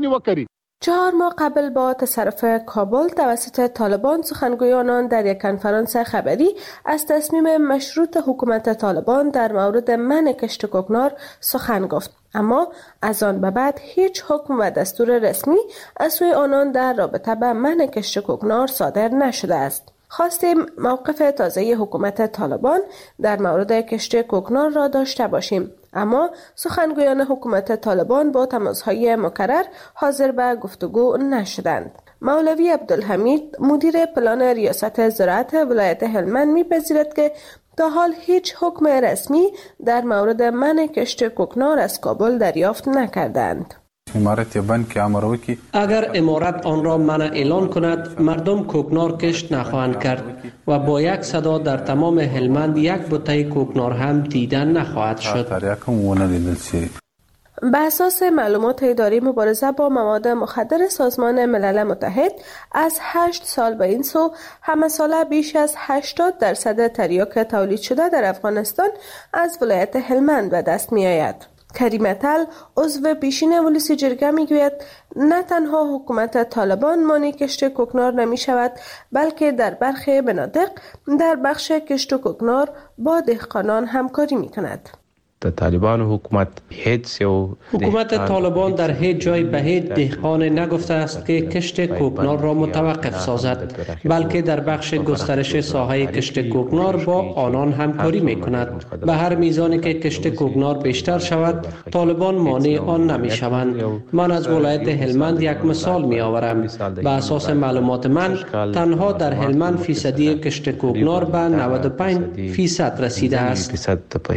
4 ماه قبل با تصرف کابل توسط طالبان، سخنگویان در یک کنفرانس خبری از تصمیم مشروط حکومت طالبان در مورد منع کشت کوکنار سخن گفت، اما از آن به بعد هیچ حکم و دستور رسمی از سوی آنان در رابطه با منع کشت کوکنار صادر نشده است. خواستیم موقف تازه حکومت طالبان در مورد کشت کوکنار را داشته باشیم، اما سخنگویان حکومت طالبان با تماس‌های مکرر حاضر به گفتگو نشدند. مولوی عبدالحمید، مدیر پلان ریاست زراعت ولایت هلمند، می‌پذیرد که تا حال هیچ حکم رسمی در مورد منع کشت کوکنار از کابل دریافت نکردند. اگر امارت آن را منع اعلان کند، مردم کوکنار کشت نخواهند کرد و با یک صدا در تمام هلمند یک بوته کوکنار هم دیدن نخواهد شد. به اساس معلومات اداره مبارزه با مواد مخدر سازمان ملل متحد، از 8 سال به این سو همه ساله بیش از 80% تریاک تولید شده در افغانستان از ولایت هلمند به دست می آید. کریم تل، عضو پیشین ولسی جرگه، میگوید نه تنها حکومت طالبان مانع کشت کوکنار نمی شود، بلکه در برخی مناطق در بخش کشت کوکنار با دهقانان همکاری می کند. حکومت طالبان در هیچ جای به هیچ دهقان نگفته است که کشت کوکنار را متوقف سازد، بلکه در بخش گسترش ساحه کشت کوکنار با آنان همکاری می کند. به هر میزانی که کشت کوکنار بیشتر شود، طالبان مانع آن نمی شوند. من از ولایت هلمند یک مثال می آورم. به اساس معلومات من، تنها در هلمند فیصدی کشت کوکنار به 95% رسیده است.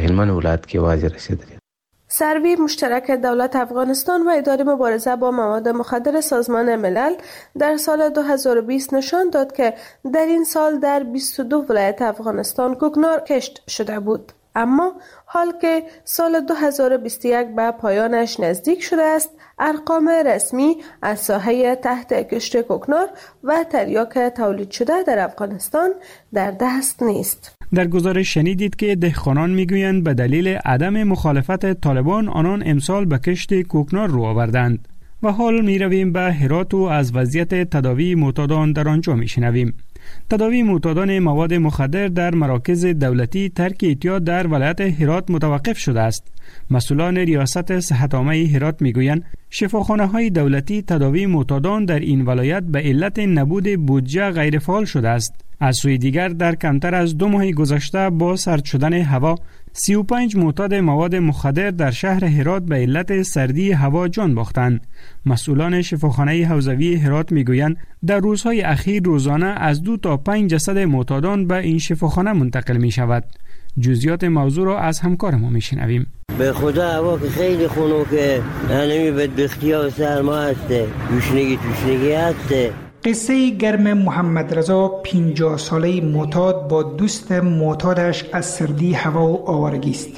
سروی مشترک دولت افغانستان و اداره مبارزه با مواد مخدر سازمان ملل در سال 2020 نشان داد که در این سال در 22 ولایت افغانستان کوکنار کشت شده بود، اما حال که سال 2021 به پایانش نزدیک شده است، ارقام رسمی از ساحه تحت کشت کوکنار و تریاک تولید شده در افغانستان در دست نیست. در گزارش شنیدید که دهقانان میگویند به دلیل عدم مخالفت طالبان آنان امسال به کشت کوکنار رو آوردند. و حال می رویم به هرات و از وضعیت تداوی معتادان در آنجا می شنویم. تداوی معتادان مواد مخدر در مراکز دولتی ترک اعتیاد در ولایت هرات متوقف شده است. مسئولان ریاست صحت عامه هرات میگویند شفاخانه‌های دولتی تداوی معتادان در این ولایت به علت نبود بودجه غیر فعال شده است. از سوی دیگر در کمتر از 2 ماه گذشته با سرد شدن هوا 35 معتاد مواد مخدر در شهر هرات به علت سردی هوا جان باختند. مسئولان شفاخانه حوزوی هرات میگویند در روزهای اخیر روزانه از 2 تا 5 جسد معتادان به این شفاخانه منتقل می شود. جزئیات موضوع را از همکار ما میشنویم. به خدا هوا که خیلی خنکه، همین بدبختی ها و سرما هسته، گوشنگی هسته. قصه گرم محمد رضا 50 ساله معتاد با دوست معتادش از سردی هوا و آوارگی است.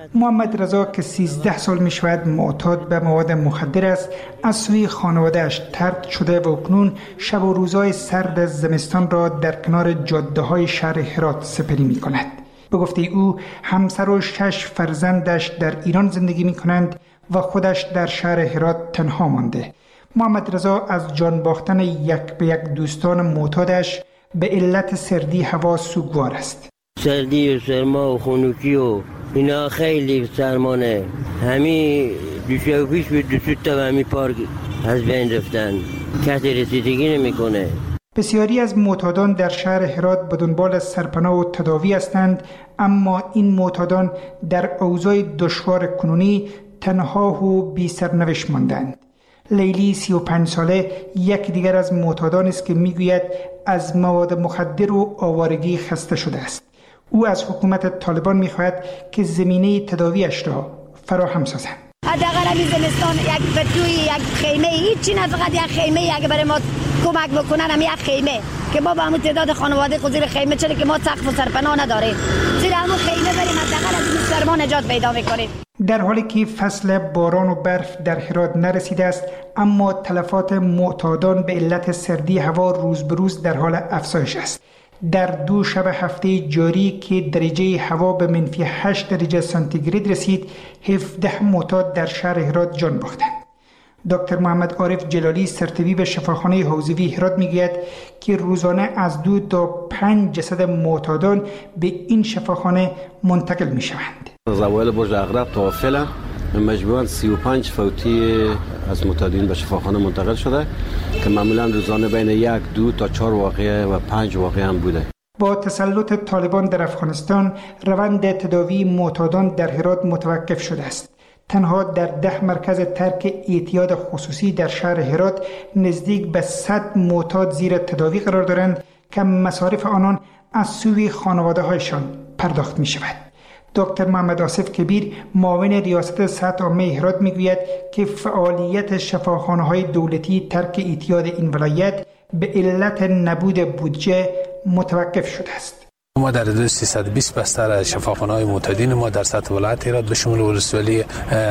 محمد رضا که 13 سال می شود معتاد به مواد مخدر است، از سوی خانواده‌اش طرد شده و اکنون شب و روزهای سرد زمستان را در کنار جاده‌های شهر هرات سپری می کند. به گفته او همسر و 6 فرزندش در ایران زندگی می کنند و خودش در شهر هرات تنها مانده. محمد رضا از جان باختن یک به یک دوستان معتادش به علت سردی هوا سوگوار است. سردی و سرما و خنوکی و اینا خیلی سرمانه. همین دوشه و پیش به دوست تا همین پارک از بین رفتن، کسی رسیدگی نمی کنه. بسیاری از معتادان در شهر هرات به دنبال سرپناه و تداوی هستند، اما این معتادان در اوضاع دشوار کنونی تنها و بی سرنوشت ماندند. لیلی 35 ساله یک دیگر از معتادان است که میگوید از مواد مخدر و آوارگی خسته شده است. او از حکومت طالبان میخواهد که زمینه تداویش را فراهم سازند. حداقل این زمستان یک بتوی یک خیمه، هیچی نه، فقط یک خیمه اگه برای ما کمک بکنن، هم یک خیمه که ما به همون تعداد خانواده خود خیمه، چرا که ما سقف و سرپناه نداریم، زیر همون خیمه بریم حداقل از این سرما نجات پیدا میکنیم. در حالی که فصل باران و برف در هرات نرسیده است، اما تلفات معتادان به علت سردی هوا روز به روز در حال افزایش است. در 2 شب هفته جاری که درجه هوا به منفی 8 درجه سانتیگراد رسید، 17 معتاد در شهر هرات جان باختند. دکتر محمد عارف جلالی سرطبیب شفاخانه حوزوی هرات میگوید که روزانه از 2 تا 5 جسد معتادان به این شفاخانه منتقل می شوند. از اوایل برج عقرب تا فعلا مجموعاً 35 فوتی از معتادین به شفاخانه منتقل شده که معمولاً روزانه بین 1، 2 تا 4 واقعه و 5 واقعه هم بوده. با تسلط طالبان در افغانستان روند تداوی معتادان در هرات متوقف شده است. تنها در 10 مرکز ترک اعتیاد خصوصی در شهر هرات نزدیک به 100 معتاد زیر تداوی قرار دارند که مصارف آنان از سوی خانواده هایشان پرداخت می شود. دکتر محمد آصف کبیر معاون ریاست صحت عامه هرات میگوید که فعالیت شفاخانه‌های دولتی ترک اعتیاد این ولایت به علت نبود بودجه متوقف شده است. ما در حدود 320 بستر شفاخانه‌های معتادین ما در سطح ولایت هرات به شمول ولسوالی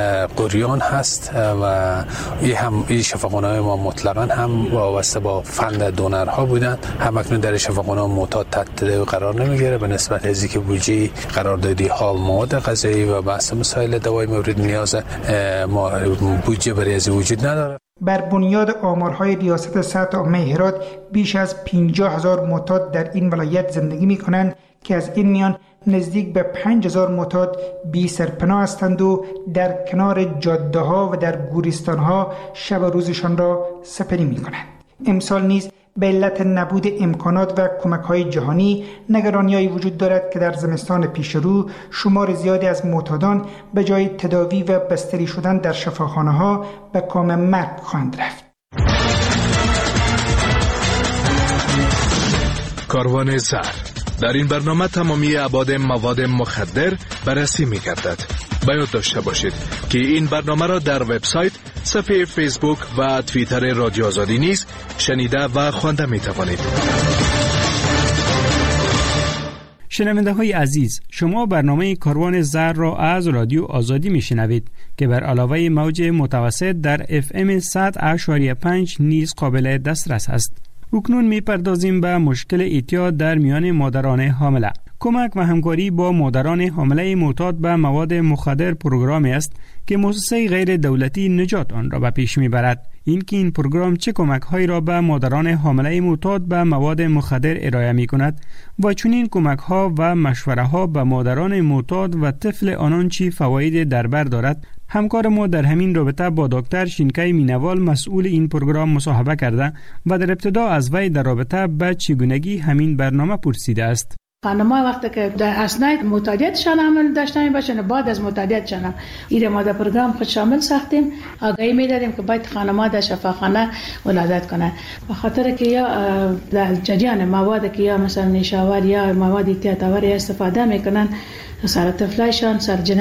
قریان هست و این شفاخانه‌های ما مطلقاً هم وابسته با فند دونرها بودند. همکنون در شفاخانه معتاد تحت تداوی قرار نمیگیره به نسبت از اینکه بودجه قراردادی‌ها مواد غذایی و بحث مسائل دوای مورد نیاز ما بودجه برای از وجود نداره. بر بنیاد آمارهای ریاست صحت عامه هرات بیش از 50,000 معتاد در این ولایت زندگی می‌کنند که از این میان نزدیک به 5,000 معتاد بی سرپناه هستند و در کنار جاده‌ها و در گوریستان‌ها شب و روزشان را سپری می‌کنند. امسال نیز به علت نبود امکانات و کمک‌های جهانی نگرانی‌هایی وجود دارد که در زمستان پیش رو شمار زیادی از معتادان به جای تداوی و بستری شدن در شفاخانه‌ها به کام مرگ خواهند رفت. کاروان زهر در این برنامه تمامی ابعاد مواد مخدر بررسی می‌گردد. باید داشته باشید که این برنامه را در وبسایت، صفحه فیسبوک و توییتر رادیو آزادی نیز شنیده و خوانده می توانید. شنونده های عزیز، شما برنامه کاروان زهر را از رادیو آزادی می شنوید که بر علاوه موج متوسط در FM 100.5 نیز قابل دسترس است. اکنون می پردازیم به مشکل اعتیاد در میان مادران حامله. کمک و همکاری با مادران حامله معتاد به مواد مخدر پروگرامی است که مؤسسه غیر دولتی نجات آن را به پیش میبرد. این پروگرام چه کمک‌هایی را به مادران حامله معتاد به مواد مخدر ارائه می‌کند و چنین کمک‌ها و مشوره‌ها به مادران معتاد و طفل آنان چه فواید در بر دارد؟ همکار ما در همین رابطه با دکتر شینکای مینوال مسئول این پروگرام مصاحبه کرده و در ابتدا از وی در رابطه به چگونگی همین برنامه پرسیده است. خانم‌ها وقتی که در اثناء معتادیتشان عمل داشتن باشن، بعد از معتادیتشان این ما در پروگرام خود شامل ساختیم، آگاهی می‌دادیم که باید خانم‌ها در شفاخانه ولادت کنند، به خاطر که یا در جریان مواد که یا مثلا نیشاور یا مواد اعتیادآور استفاده میکنن، سر طفلایشان سر جنین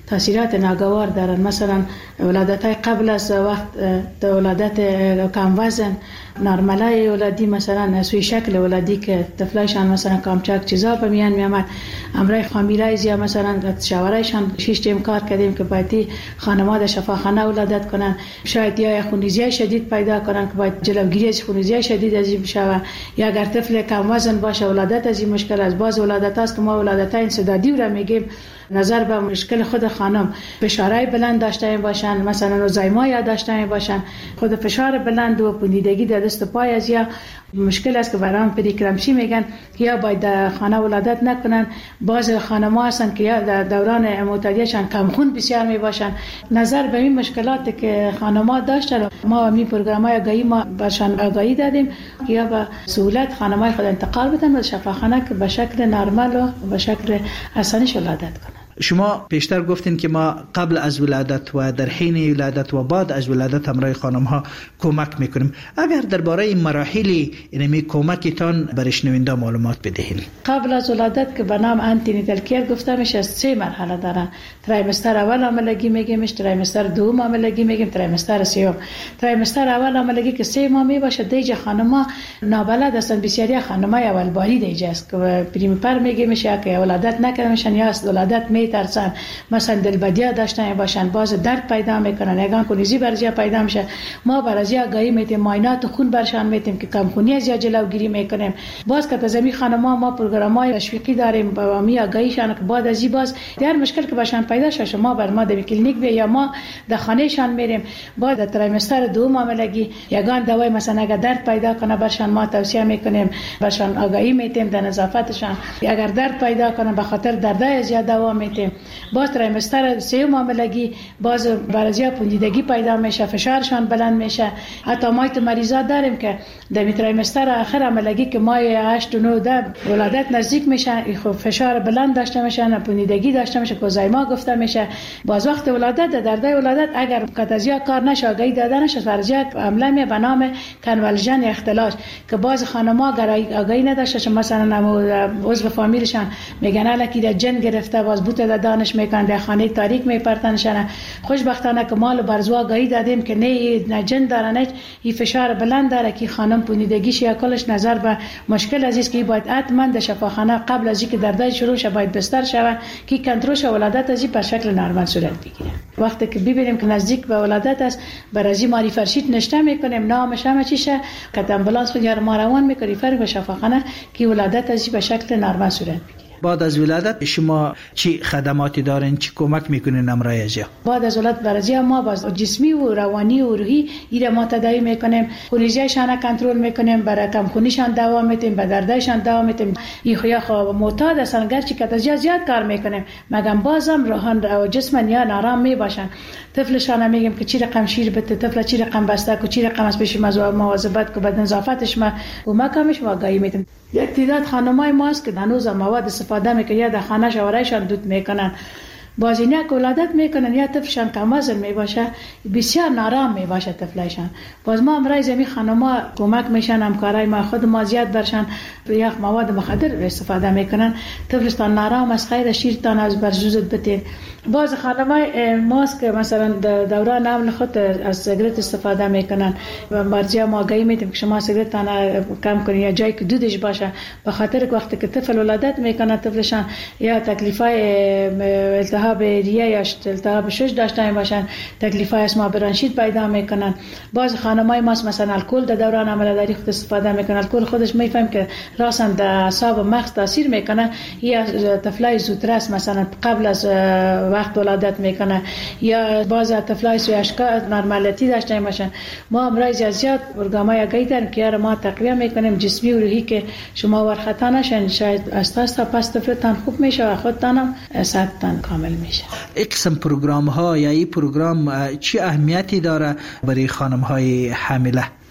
تاثیرات ناگوار دارن. مثلا ولادت‌های قبل از وقت، ولادت کم وزن، نرملای ولادی، مثلا سوی شکل ولادی که طفلایشان مثلا کامچاک چیزا به میان میامد، امرای خامیلایز یا مثلا شوهرایشان 6 تیم کار کردیم که باید خانم‌ها در شفاخانه ولادت کنن، شاید یا خونریزی شدید پیدا کنن که باید جلوگیری از خونریزی شدید از این بشه، یا اگر طفل کم وزن باشه ولادت از این مشکل. از باز ولادت است که ما ولادت انسدادی را میگیم، نظر به مشکل خود خانم فشارهای بلند داشته باشن، مثلا زایما داشته باشن، خود فشار بلند و پوندیدگی در دست پای از یا مشکل است که برام پریکرامشی میگن که یا باید خانه ولادت نکنن. باز خانم‌ها هستن که یا در دوران معتادیشان کم خون بسیار میباشن. نظر به این مشکلات که خانم‌ها داشتن ما می پروگرام‌های آگاهی ما برشان آگاهی دادیم که یا به سهولت خانم‌های خود انتقال بدن و شفاخانه که به شکل نرمال و به شکل آسانش ولادت کنن. شما پیشتر گفتین که ما قبل از ولادت و در حین ولادت و بعد از ولادت همراه خانم ها کمک میکنیم. اگر درباره مراحل اینمی کمکتان برای شنونده معلومات بدهین. قبل از ولادت که به نام آنتینیتال کیر گفته میشه 3 مرحله دارن. تریمستر اول حاملگی میگیمش، تریمستر دوم حاملگی میگیم، تریمستر سوم. تریمستر اول حاملگی که 3 ماه میباشه دیگه خانم‌ها نابلد هستن. بسیاری خانم‌های اول باری دیگه است که پریمپر میگیمش یا که ولادت نکردنشن یا از ولادت میترسن، مثلا دلبدیا داشتن باشن، باز درد پیدا میکنن، یگان کنیزی برزیا پیدا میشه. ما برزیا آگاهی میتیم، معاینات خون برشان میتیم که کم خونی از یا جلوگیری میکنیم. باز که تزمی خانم‌ها ما پروگرام‌های تشویقی داریم با می آگاهیشان که بعد از این باز در مشکل که باشن پیدا شه ما بر ما در کلینیک بیا یا ما در خانهشان میریم. بعد در تریمستر دوم حاملگی یگان دوای مثلا اگر درد پیدا کنه برشان ما توصیه میکنیم، برشان آگاهی میتیم در نظافتشان. اگر درد پیدا کنه به خاطر دردای زیاد دوا میتیم. باز تریمستر سوم حاملگی باز برازیا پوندیدگی پیدا میشه، فشارشان بلند میشه. حتی ما مریضا داریم که در تریمستر آخر حاملگی که ماه 8 و 9 10 ولادت نزدیک میشن، فشار بلند داشته میشن، پوندیدگی داشته میشه، کوزایما گفته میشه. باز وقت ولادت دردای ولادت اگر کاتازیا کار نشه، آگاهی داده نشه، فرضیت عمله به نام کنولژن اختلاش که باز خانم‌ها آگاهی نداشته مثلا عضو فامیلشان میگن الکی در جن گرفته، باز بوت دانش میکنن در خانه تاریک میپرتنشن. خوشبختانه که مال برزوا آگاهی دادیم که نه جن داره نه این فشار بلند داره که خانم پوندیدگیش یا کلش نظر به مشکل عزیز که باید حتما در شفاخانه قبل از اینکه دردای شروع شه باید بستر شود که کنترل شه ولادت از این به شکل نرمال صورت بگیره. وقتی که ببینیم که نزدیک به ولادت است برازی ماری فرشید نشته میکنیم، نامش هم چیشه که امبولانس خود یا ما روان میکنی فرق به شفاخانه که ولادت از این به شکل نرمال صورت بگیره. بعد از ولادت شما چی خدماتی دارین، چی کمک میکنین امرای ازیا؟ بعد از ولادت برای ما باز جسمی و روانی و روحی ایره ما تداوی میکنیم، خونریزیشان کنترل میکنیم، برای کم خونیشان دوا میدیم، به دردایشان دوا میدیم. این خویا خو معتاد هستن گرچه که زیاد کار میکنیم مگم بازم روحان و جسمن یا نارام میباشن. طفلشان میگیم که چی رقم شیر بده، طفل چی رقم بسته کو، چی رقم از پیش مواظبت کو، بدن نظافتش ما و ما کمش واقعی میدیم. یک تعداد خانمای ماست که هنوز مواد استفاده میکنن یا در خانه شوهرایشان دود میکنن، بازی نه ولادت میکنن یا طفلشان کم وزن میباشه، بسیار نارام میباشه طفلشان. باز ما امروز می خانم‌ها کمک میشن، همکارای ما خود ما زیاد برشان یا مواد مخدر استفاده میکنن، طفلستان نارام از خیر شیرتان از برزوزت بتین. باز خانمای ماست که مثلا دوران حمل خود از سیگرت استفاده میکنن و مرزیا ما آگاهی میدیم که شما سیگرتان کم کنید یا جایی که دودش باشه، به خاطر که وقتی که طفل ولادت میکنه طفلشان یا تکلیفای التهاب ریه یا التهاب شش داشته باشن، تکلیفای اسما برانشیت پیدا میکنن. باز خانمای ما مثلا الکل در دوران عملداری خود استفاده میکنن، الکل خودش میفهم که راسا در اعصاب و مغز تاثیر میکنه، یا طفلای زودرس مثلا قبل از وقت ولادت میکنه، یا باز طفلای سوی اشکال نرمالیتی داشته باشن. ما امروز زیاد برنامه‌ای آگاهی داریم که ما تقویه میکنیم جسمی و روحی که شما ورخطا نشن، شاید اساس تا پس طفلتان خوب میشه و خودتان هم صحتتان کامل میشه. این قسم پروگرام ها یا این پروگرام چی اهمیتی داره برای خانم های حامله؟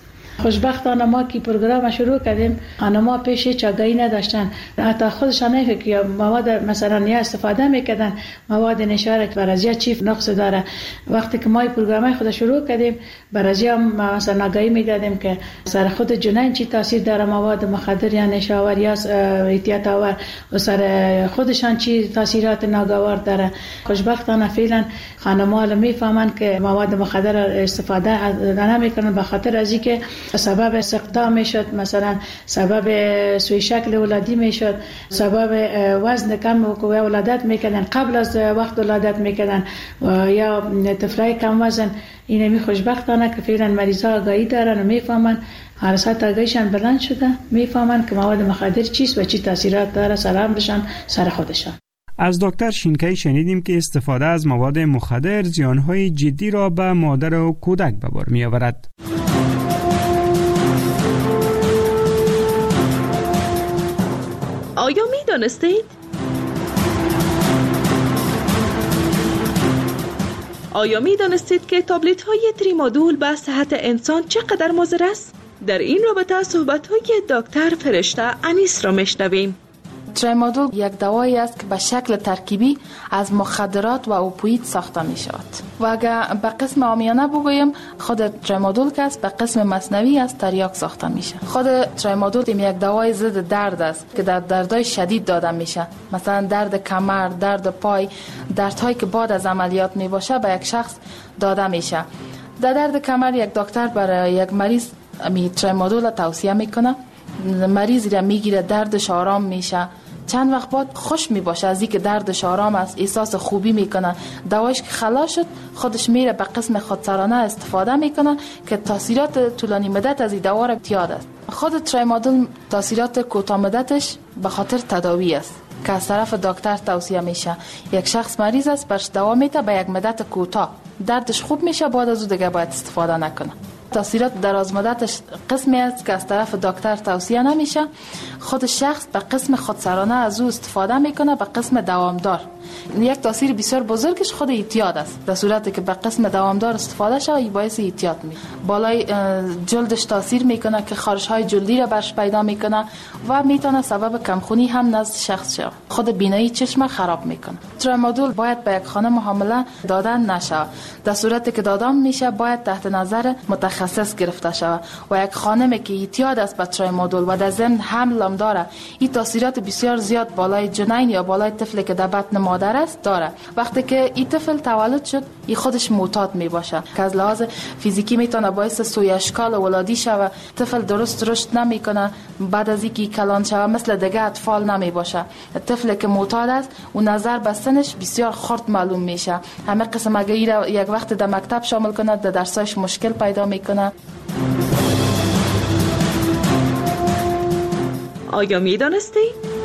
خوشبختانه ما که پروگرام شروع کردیم خانم‌ها پیش هیچ آگاهی نداشتن، حتی خودشان نفکر یا مواد مثلا یا استفاده میکردن مواد نشاره که برای چی نقص داره. وقتی که ما پروگرام خود شروع کردیم برای هم مثلا آگاهی میدادیم که سر خود جنین چی تاثیر داره مواد مخدر یا نشاور یا احتیاط آور و سر خودشان چی تاثیرات ناگوار داره. خوشبختانه فعلا خانم‌ها میفهمن که مواد مخدر استفاده نمیکنن به خاطر از اینکه سبب سقطا میشد، مثلا سبب سوی شکل ولادی میشد، سبب وزن کم و ولادت میکردن، قبل از وقت ولادت میکردن یا طفلای کم وزن. اینمی خوشبختانه که فعلا مریضا آگاهی دارن و میفهمن، حراسات آگاهیشان بلند شده، میفهمن که مواد مخدر چیست و چی تاثیرات داره سر عمرشان سر خودشان. از دکتر شینکی شنیدیم که استفاده از مواد مخدر زیانهای جدی را به مادر و کودک به بار می آورد. آیا می دانستید؟ آیا می دانستید که تابلت های تریمادول به صحت انسان چقدر مضر است؟ در این رابطه صحبت های دکتر فرشته انیس را میشنویم. تریمادول یک دوایی است که به شکل ترکیبی از مخدرات و اوپیوید ساخته می شود و اگر به قسم عامیانه بگویم خود تریمادول که است به قسم مصنوعی از تریاک ساخته میشه. خود تریمادول یک دوای ضد درد است که در دردهای شدید داده میشه، مثلا درد کمر، درد پای، دردهایی که بعد از عملیات می باشه به یک شخص داده میشه. در درد کمر یک دکتر برای یک مریض تریمادول توصیه میکنه، مریضی را میگیره، دردش آرام میشه، چند وقت بعد خوش میباشه از اینکه دردش آرام است، احساس خوبی میکنه. دوایش که خلاص شد خودش میره به قسم خودسرانه استفاده میکنه که تاثیرات طولانی مدت از این دوا را اعتیاد است. خود تریمادول تاثیرات کوتاه مدتش به خاطر تداوی است که از طرف دکتر توصیه میشه. یک شخص مریض است برش دوا میده به یک مدت کوتاه، دردش خوب میشه، بعد از اون دیگه باید استفاده نکنه. تاثیرات دراز مدتش قسمی است که از طرف دکتر توصیه نمیشه. خود شخص به قسم خودسرانه از او استفاده میکنه به قسم دوامدار. یک تاثیر بسیار بزرگش خود اعتیاد است. در صورتی که به قسم دوامدار استفاده شه این باعث اعتیاد میشه. بالای جلدش تاثیر میکنه که خارش های جلدی را برش پیدا میکنه و میتونه سبب کمخونی هم نزد شخص شه. خود بینایی چشم خراب میکنه. تریمادول باید به یک خانم حامله دادن نشه. در صورتی که دادن میشه باید تحت نظر متخصص گرفته شود و یک خانمی که اعتیاد است به تریمادول و در ضمن حمل هم داره، این تاثیرات بسیار زیاد بالای جنین یا بالای طفلی که در بطن مادر است داره. وقتی که این طفل تولد شد این خودش معتاد می باشه که از لحاظ فیزیکی میتونه باعث سوی اشکال ولادی شود، طفل درست رشد نمیکنه، بعد از اینکه کلان شود مثل دیگه اطفال نمی باشه. طفلی که معتاد است و نظر به سنش بسیار خرد معلوم میشه. همه قسم اگه یک وقت در مکتب شامل کنه در درسش مشکل پیدا میکنه. آیا می دانستی؟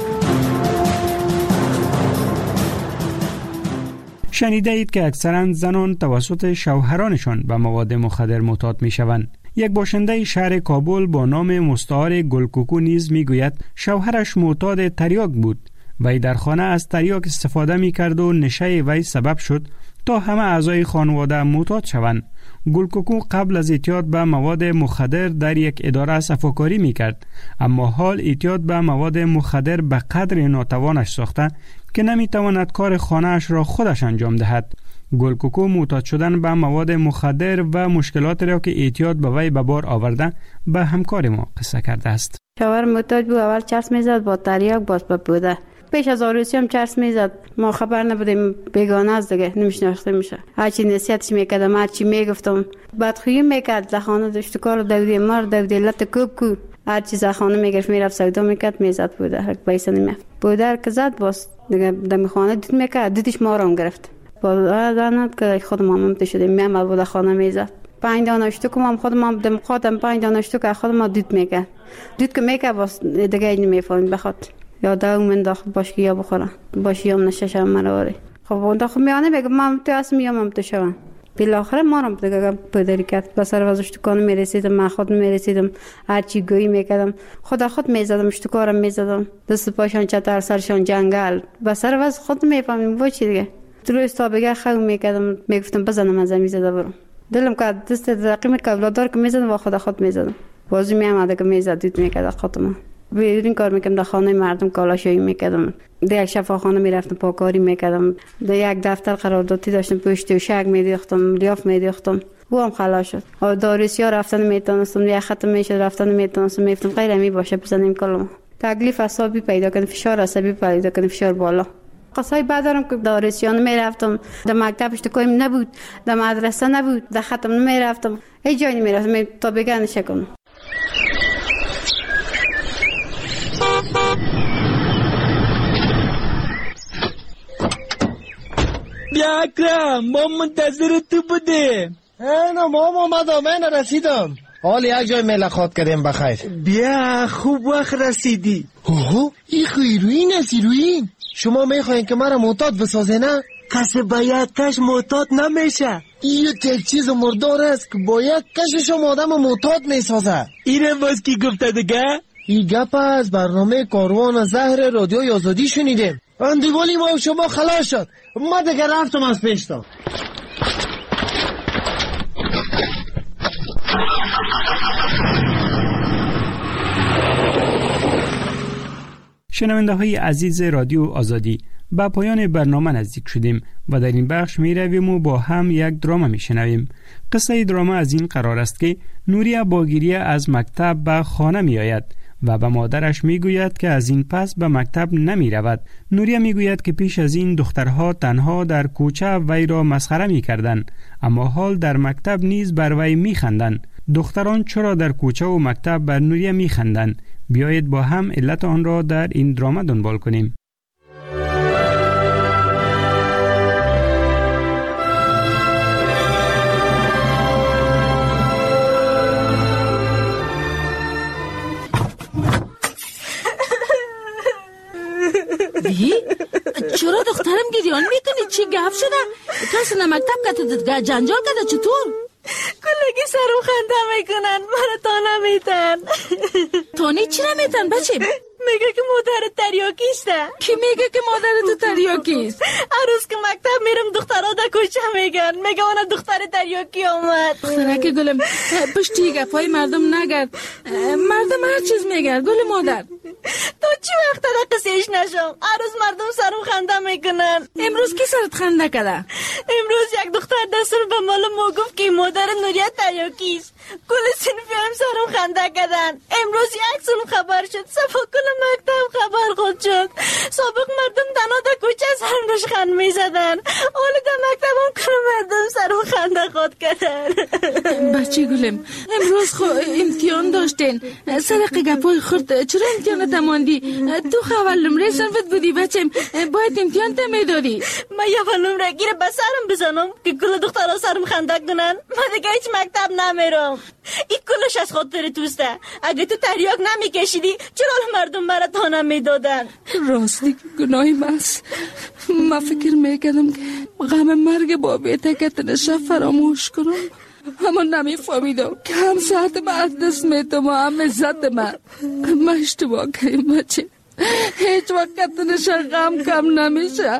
شنیده اید که اکثرا زنان توسط شوهرانشان به مواد مخدر معتاد می شوند. یک باشنده شهر کابل با نام مستعار گلکوکو نیز می گوید شوهرش معتاد تریاک بود و ای در خانه از تریاک استفاده می کرد و نشه وی سبب شد تا همه اعضای خانواده معتاد شوند. گلکوکو قبل از اعتیاد به مواد مخدر در یک اداره صفاکاری می کرد، اما حال اعتیاد به مواد مخدر به قدر ناتوانش ساخته که نمی تواند کار خانه‌اش را خودش انجام دهد. گلکوکو معتاد شدن به مواد مخدر و مشکلات را که اعتیاد به وی به بار آورده به همکار ما قصه کرده است. شوهر معتاد بود، اول چرس میزد با تریاک باز به بوده. پیش از آروسی هم چرس میزد، ما خبر نبودیم، بیگانه از دیگه نمیشناخته میشه. هرچی نصیحتش میکردم، هرچی میگفتم بدخویی میکرد. لخانه داشت کار دودی مار دودی لط کوب کو هر چیز خانه میگرفت میرفت سودا میکرد میزد بوده هر پیسه نمیفت بوده که زد باز دیگه دم خانه دید میکرد دیدش ما رو گرفت باز دانت که خود مامم شده میام بوده خانه میزد 5 دانه اشتوک ما خودم دم خودم 5 دانه اشتوک خودم دید میکرد دید که میکرد باز دیگه نمیفهمید بخاط یا داو من داخل باشی یا بخورم باشی هم نششم مراره خب اون داخل میانه میگم مام تو اس میام تو شوم بالاخره ما رو دیگه پدری کرد به سر وز اشتکان میرسیدم من خود میرسیدم هر چی گویی میکردم خود میزدم اشتکارم میزدم دست پاشان چتر سرشان جنگل به سر وز خود میفهمیم با چی دیگه دروی تا بگه خو میکردم میگفتم بزنم از میزدم برم دلم که دست رقیق کبلادار که میزدم و خود میزدم بازی میامده که میز دود میکرد خاطرم بیرون کار میکردم در خانه مردم کالاشویی میکردم در یک شفاخانه میرفتم پاکاری میکردم در یک دفتر قراردادی داشتم پشت و شگ میدیختم لیاف میدیختم او هم خلاص شد داروسیا رفتن میتونستم یک خط میشد رفتن میتونستم میفتم غیر می باشه بزنیم کلم تکلیف عصبی پیدا کردم فشار عصبی پیدا کردم فشار بالا قصای بعد دارم که داروسیان میرفتم در مکتبش تو کویم نبود در مدرسه نبود در خطم نمیرفتم هیچ جایی نمیرفتم تا بگن شکنم بیا اکرم ما منتظر تو بودیم. نه ما اومدم من رسیدم حال یک جای ملاقات کردیم بخیر. بیا خوب وقت رسیدی. اوه این هیروین است هیروین. شما میخواین که مرا معتاد بسازه نه؟ کسی باید کش معتاد نمیشه. این یک چیز مردار است که باید کشش آدم معتاد میسازه. اینه باز کی گفته دیگه؟ این گپ از برنامه کاروان زهر رادیوی آزادی شنیدیم. اندیوالی ما شما خلاص شد. ما دیگه رفتم از پیشتم. شنونده های عزیز رادیو آزادی، به پایان برنامه نزدیک شدیم و در این بخش می رویم و با هم یک دراما می شنویم. قصه دراما از این قرار است که نوریه با گریه از مکتب به خانه می آید و به مادرش می گوید که از این پس به مکتب نمی رود. نوریه می گوید که پیش از این دخترها تنها در کوچه وی را مسخره می کردن، اما حال در مکتب نیز بر وی می خندن. دختران چرا در کوچه و مکتب بر نوریه می خندن؟ بیایید با هم علت آن را در این دراما دنبال کنیم. چرا دخترم گریان میکنی؟ چی گفت شده؟ کسی نمکتب که تو جنجال کرده چطور؟ کلگی سرم خنده میکنن مرا تا نمیتن. تانی چی نمیتن بچه؟ میگه که مادر تریاکیسته. کی میگه که مادر تو تریاکیست؟ هر روز که مکتب میرم دخترها در کوچه میگن میگه اون دختر تریاکی آمد. دخترک گلم پشتی گفای مردم نگرد. مردم هر چیز میگن گل مادر. تو چی وقت در قصیش نشم؟ هر روز مردم سرم خنده میکنن. امروز کی سرت خنده کرده؟ امروز یک دختر دستور به مال ما گفت که مادر نوریه تریاکیست. کل صنفی هم سرم خنده کردن. امروز یک سون خبر شد. صفا کل مکتب خبر خود شد. سابق مردم تنها در کوچه سرم روش خند می زدن. حالا در مکتب هم کل مردم سرم خنده خود کردن. بچه گلم امروز امتحان داشتین. سرق گپای خورد چرا امتحان تماندی؟ تو خواهر نمره صنفت بودی بچم. باید امتحان تمیداری. من یه نمره گیره بسرم بزنم که کل دخترها سرم خنده کنن. من دیگه هیچ مکتب نمیرم. این کلش از خاطر توسته. اگه تو تریاک نمیکشیدی چرا مردم مرا تا نمیدادن؟ راستی گناهی ماست. من فکر میکردم که غم مرگ بابیته که تنشه فراموش کنم، اما نمیفهمیدم که هم ساعت من دست میتم و هم عزت من اشتباه کردم بچه. هیچ وقت تنشه غم کم نمیشه.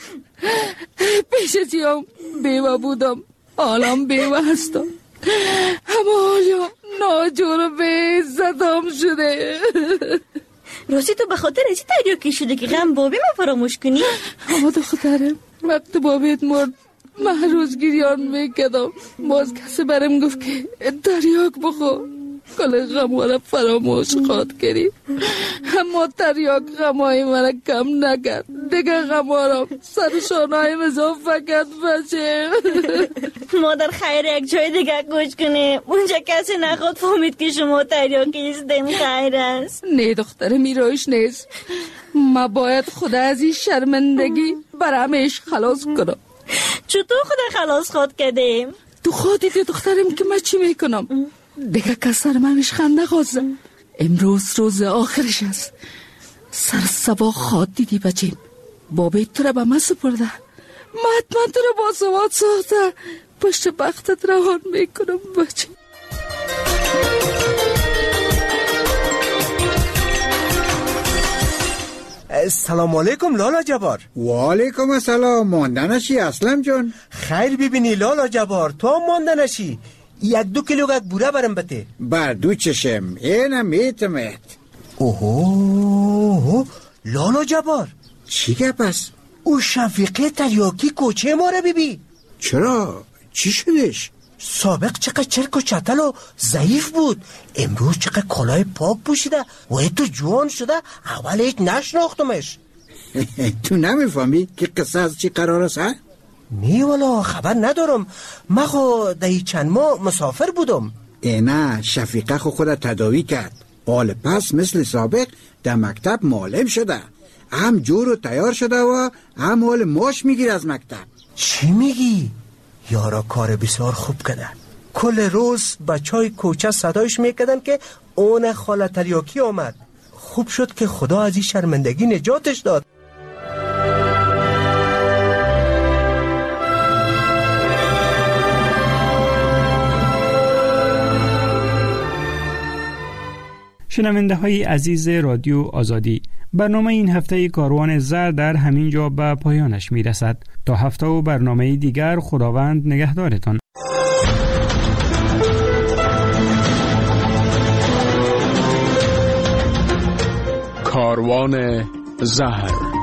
پیش ازیم بیوه بودم حالم بیوه هستم، اما حالا ناجور و به عزتم شده. راستی تو به خاطر ازی تریاکی شده که غم بابی ما فراموش کنی؟ اما دخترم وقت بابیت مرد من روز گریان میکدم، باز کسی برم گفت که تریاک بخور کل غم را فراموش خواهد کردی، اما تریاک غمای مرا کم نکرد. دیگه غمارم سرشانهای مزافه کرد بچه. مادر خیر یک جای دیگه کوچ کنیم، اونجا کسی نخواد فهمید که شما تریاکیستیم. خیر است. نه دخترم ایراش نیست. ما باید خدا از این شرمندگی برامش خلاص کنم. چطور خدا خلاص خود کردیم؟ تو خودی دخترم که من چی میکنم؟ دیگه کسر منش خنده خوزم. امروز روز آخرش است. سر سبا خواد دیدی بچیم، بابی تو را به من سپرده، من حتما تو را با سواد ساخته پشت بختت روان میکنم بچه. سلام علیکم لالا جبار. و علیکم السلام. مانده نشی اسلم جان. خیر ببینی لالا جبار، تو هم مانده نشی. 1-2 کیلو گک بوره برم بته. بر دو چشم اینم میتمت. اوه لالا جبار چی گپ است؟ او شفیقه تریاکی کوچه ما رو ببین. چرا؟ چی شدش؟ سابق چقدر چرک و چتل و ضعیف بود، امروز چقدر کلاه پاک پوشیده و تو جوان شده. اول هیچ نشناختمش. تو نمیفهمی که قصه از چی قرار است؟ نه والا خبر ندارم. من خو دهی چند ماه مسافر بودم. نه شفیقه خود تداوی کرد، حال پس مثل سابق در مکتب معلم شده، هم جور و تیار شده و هم حال ماش میگیر از مکتب. چی میگی؟ یارا کار بسیار خوب کرده. کل روز بچهای کوچه صدایش میکردن که اون خاله تریاکی آمد. خوب شد که خدا از این شرمندگی نجاتش داد. شنونده های عزیز رادیو آزادی، برنامه این هفته کاروان زر در همین جا به پایانش می رسد. تا هفته و برنامه دیگر خداوند نگهدارتان. کاروان زهر.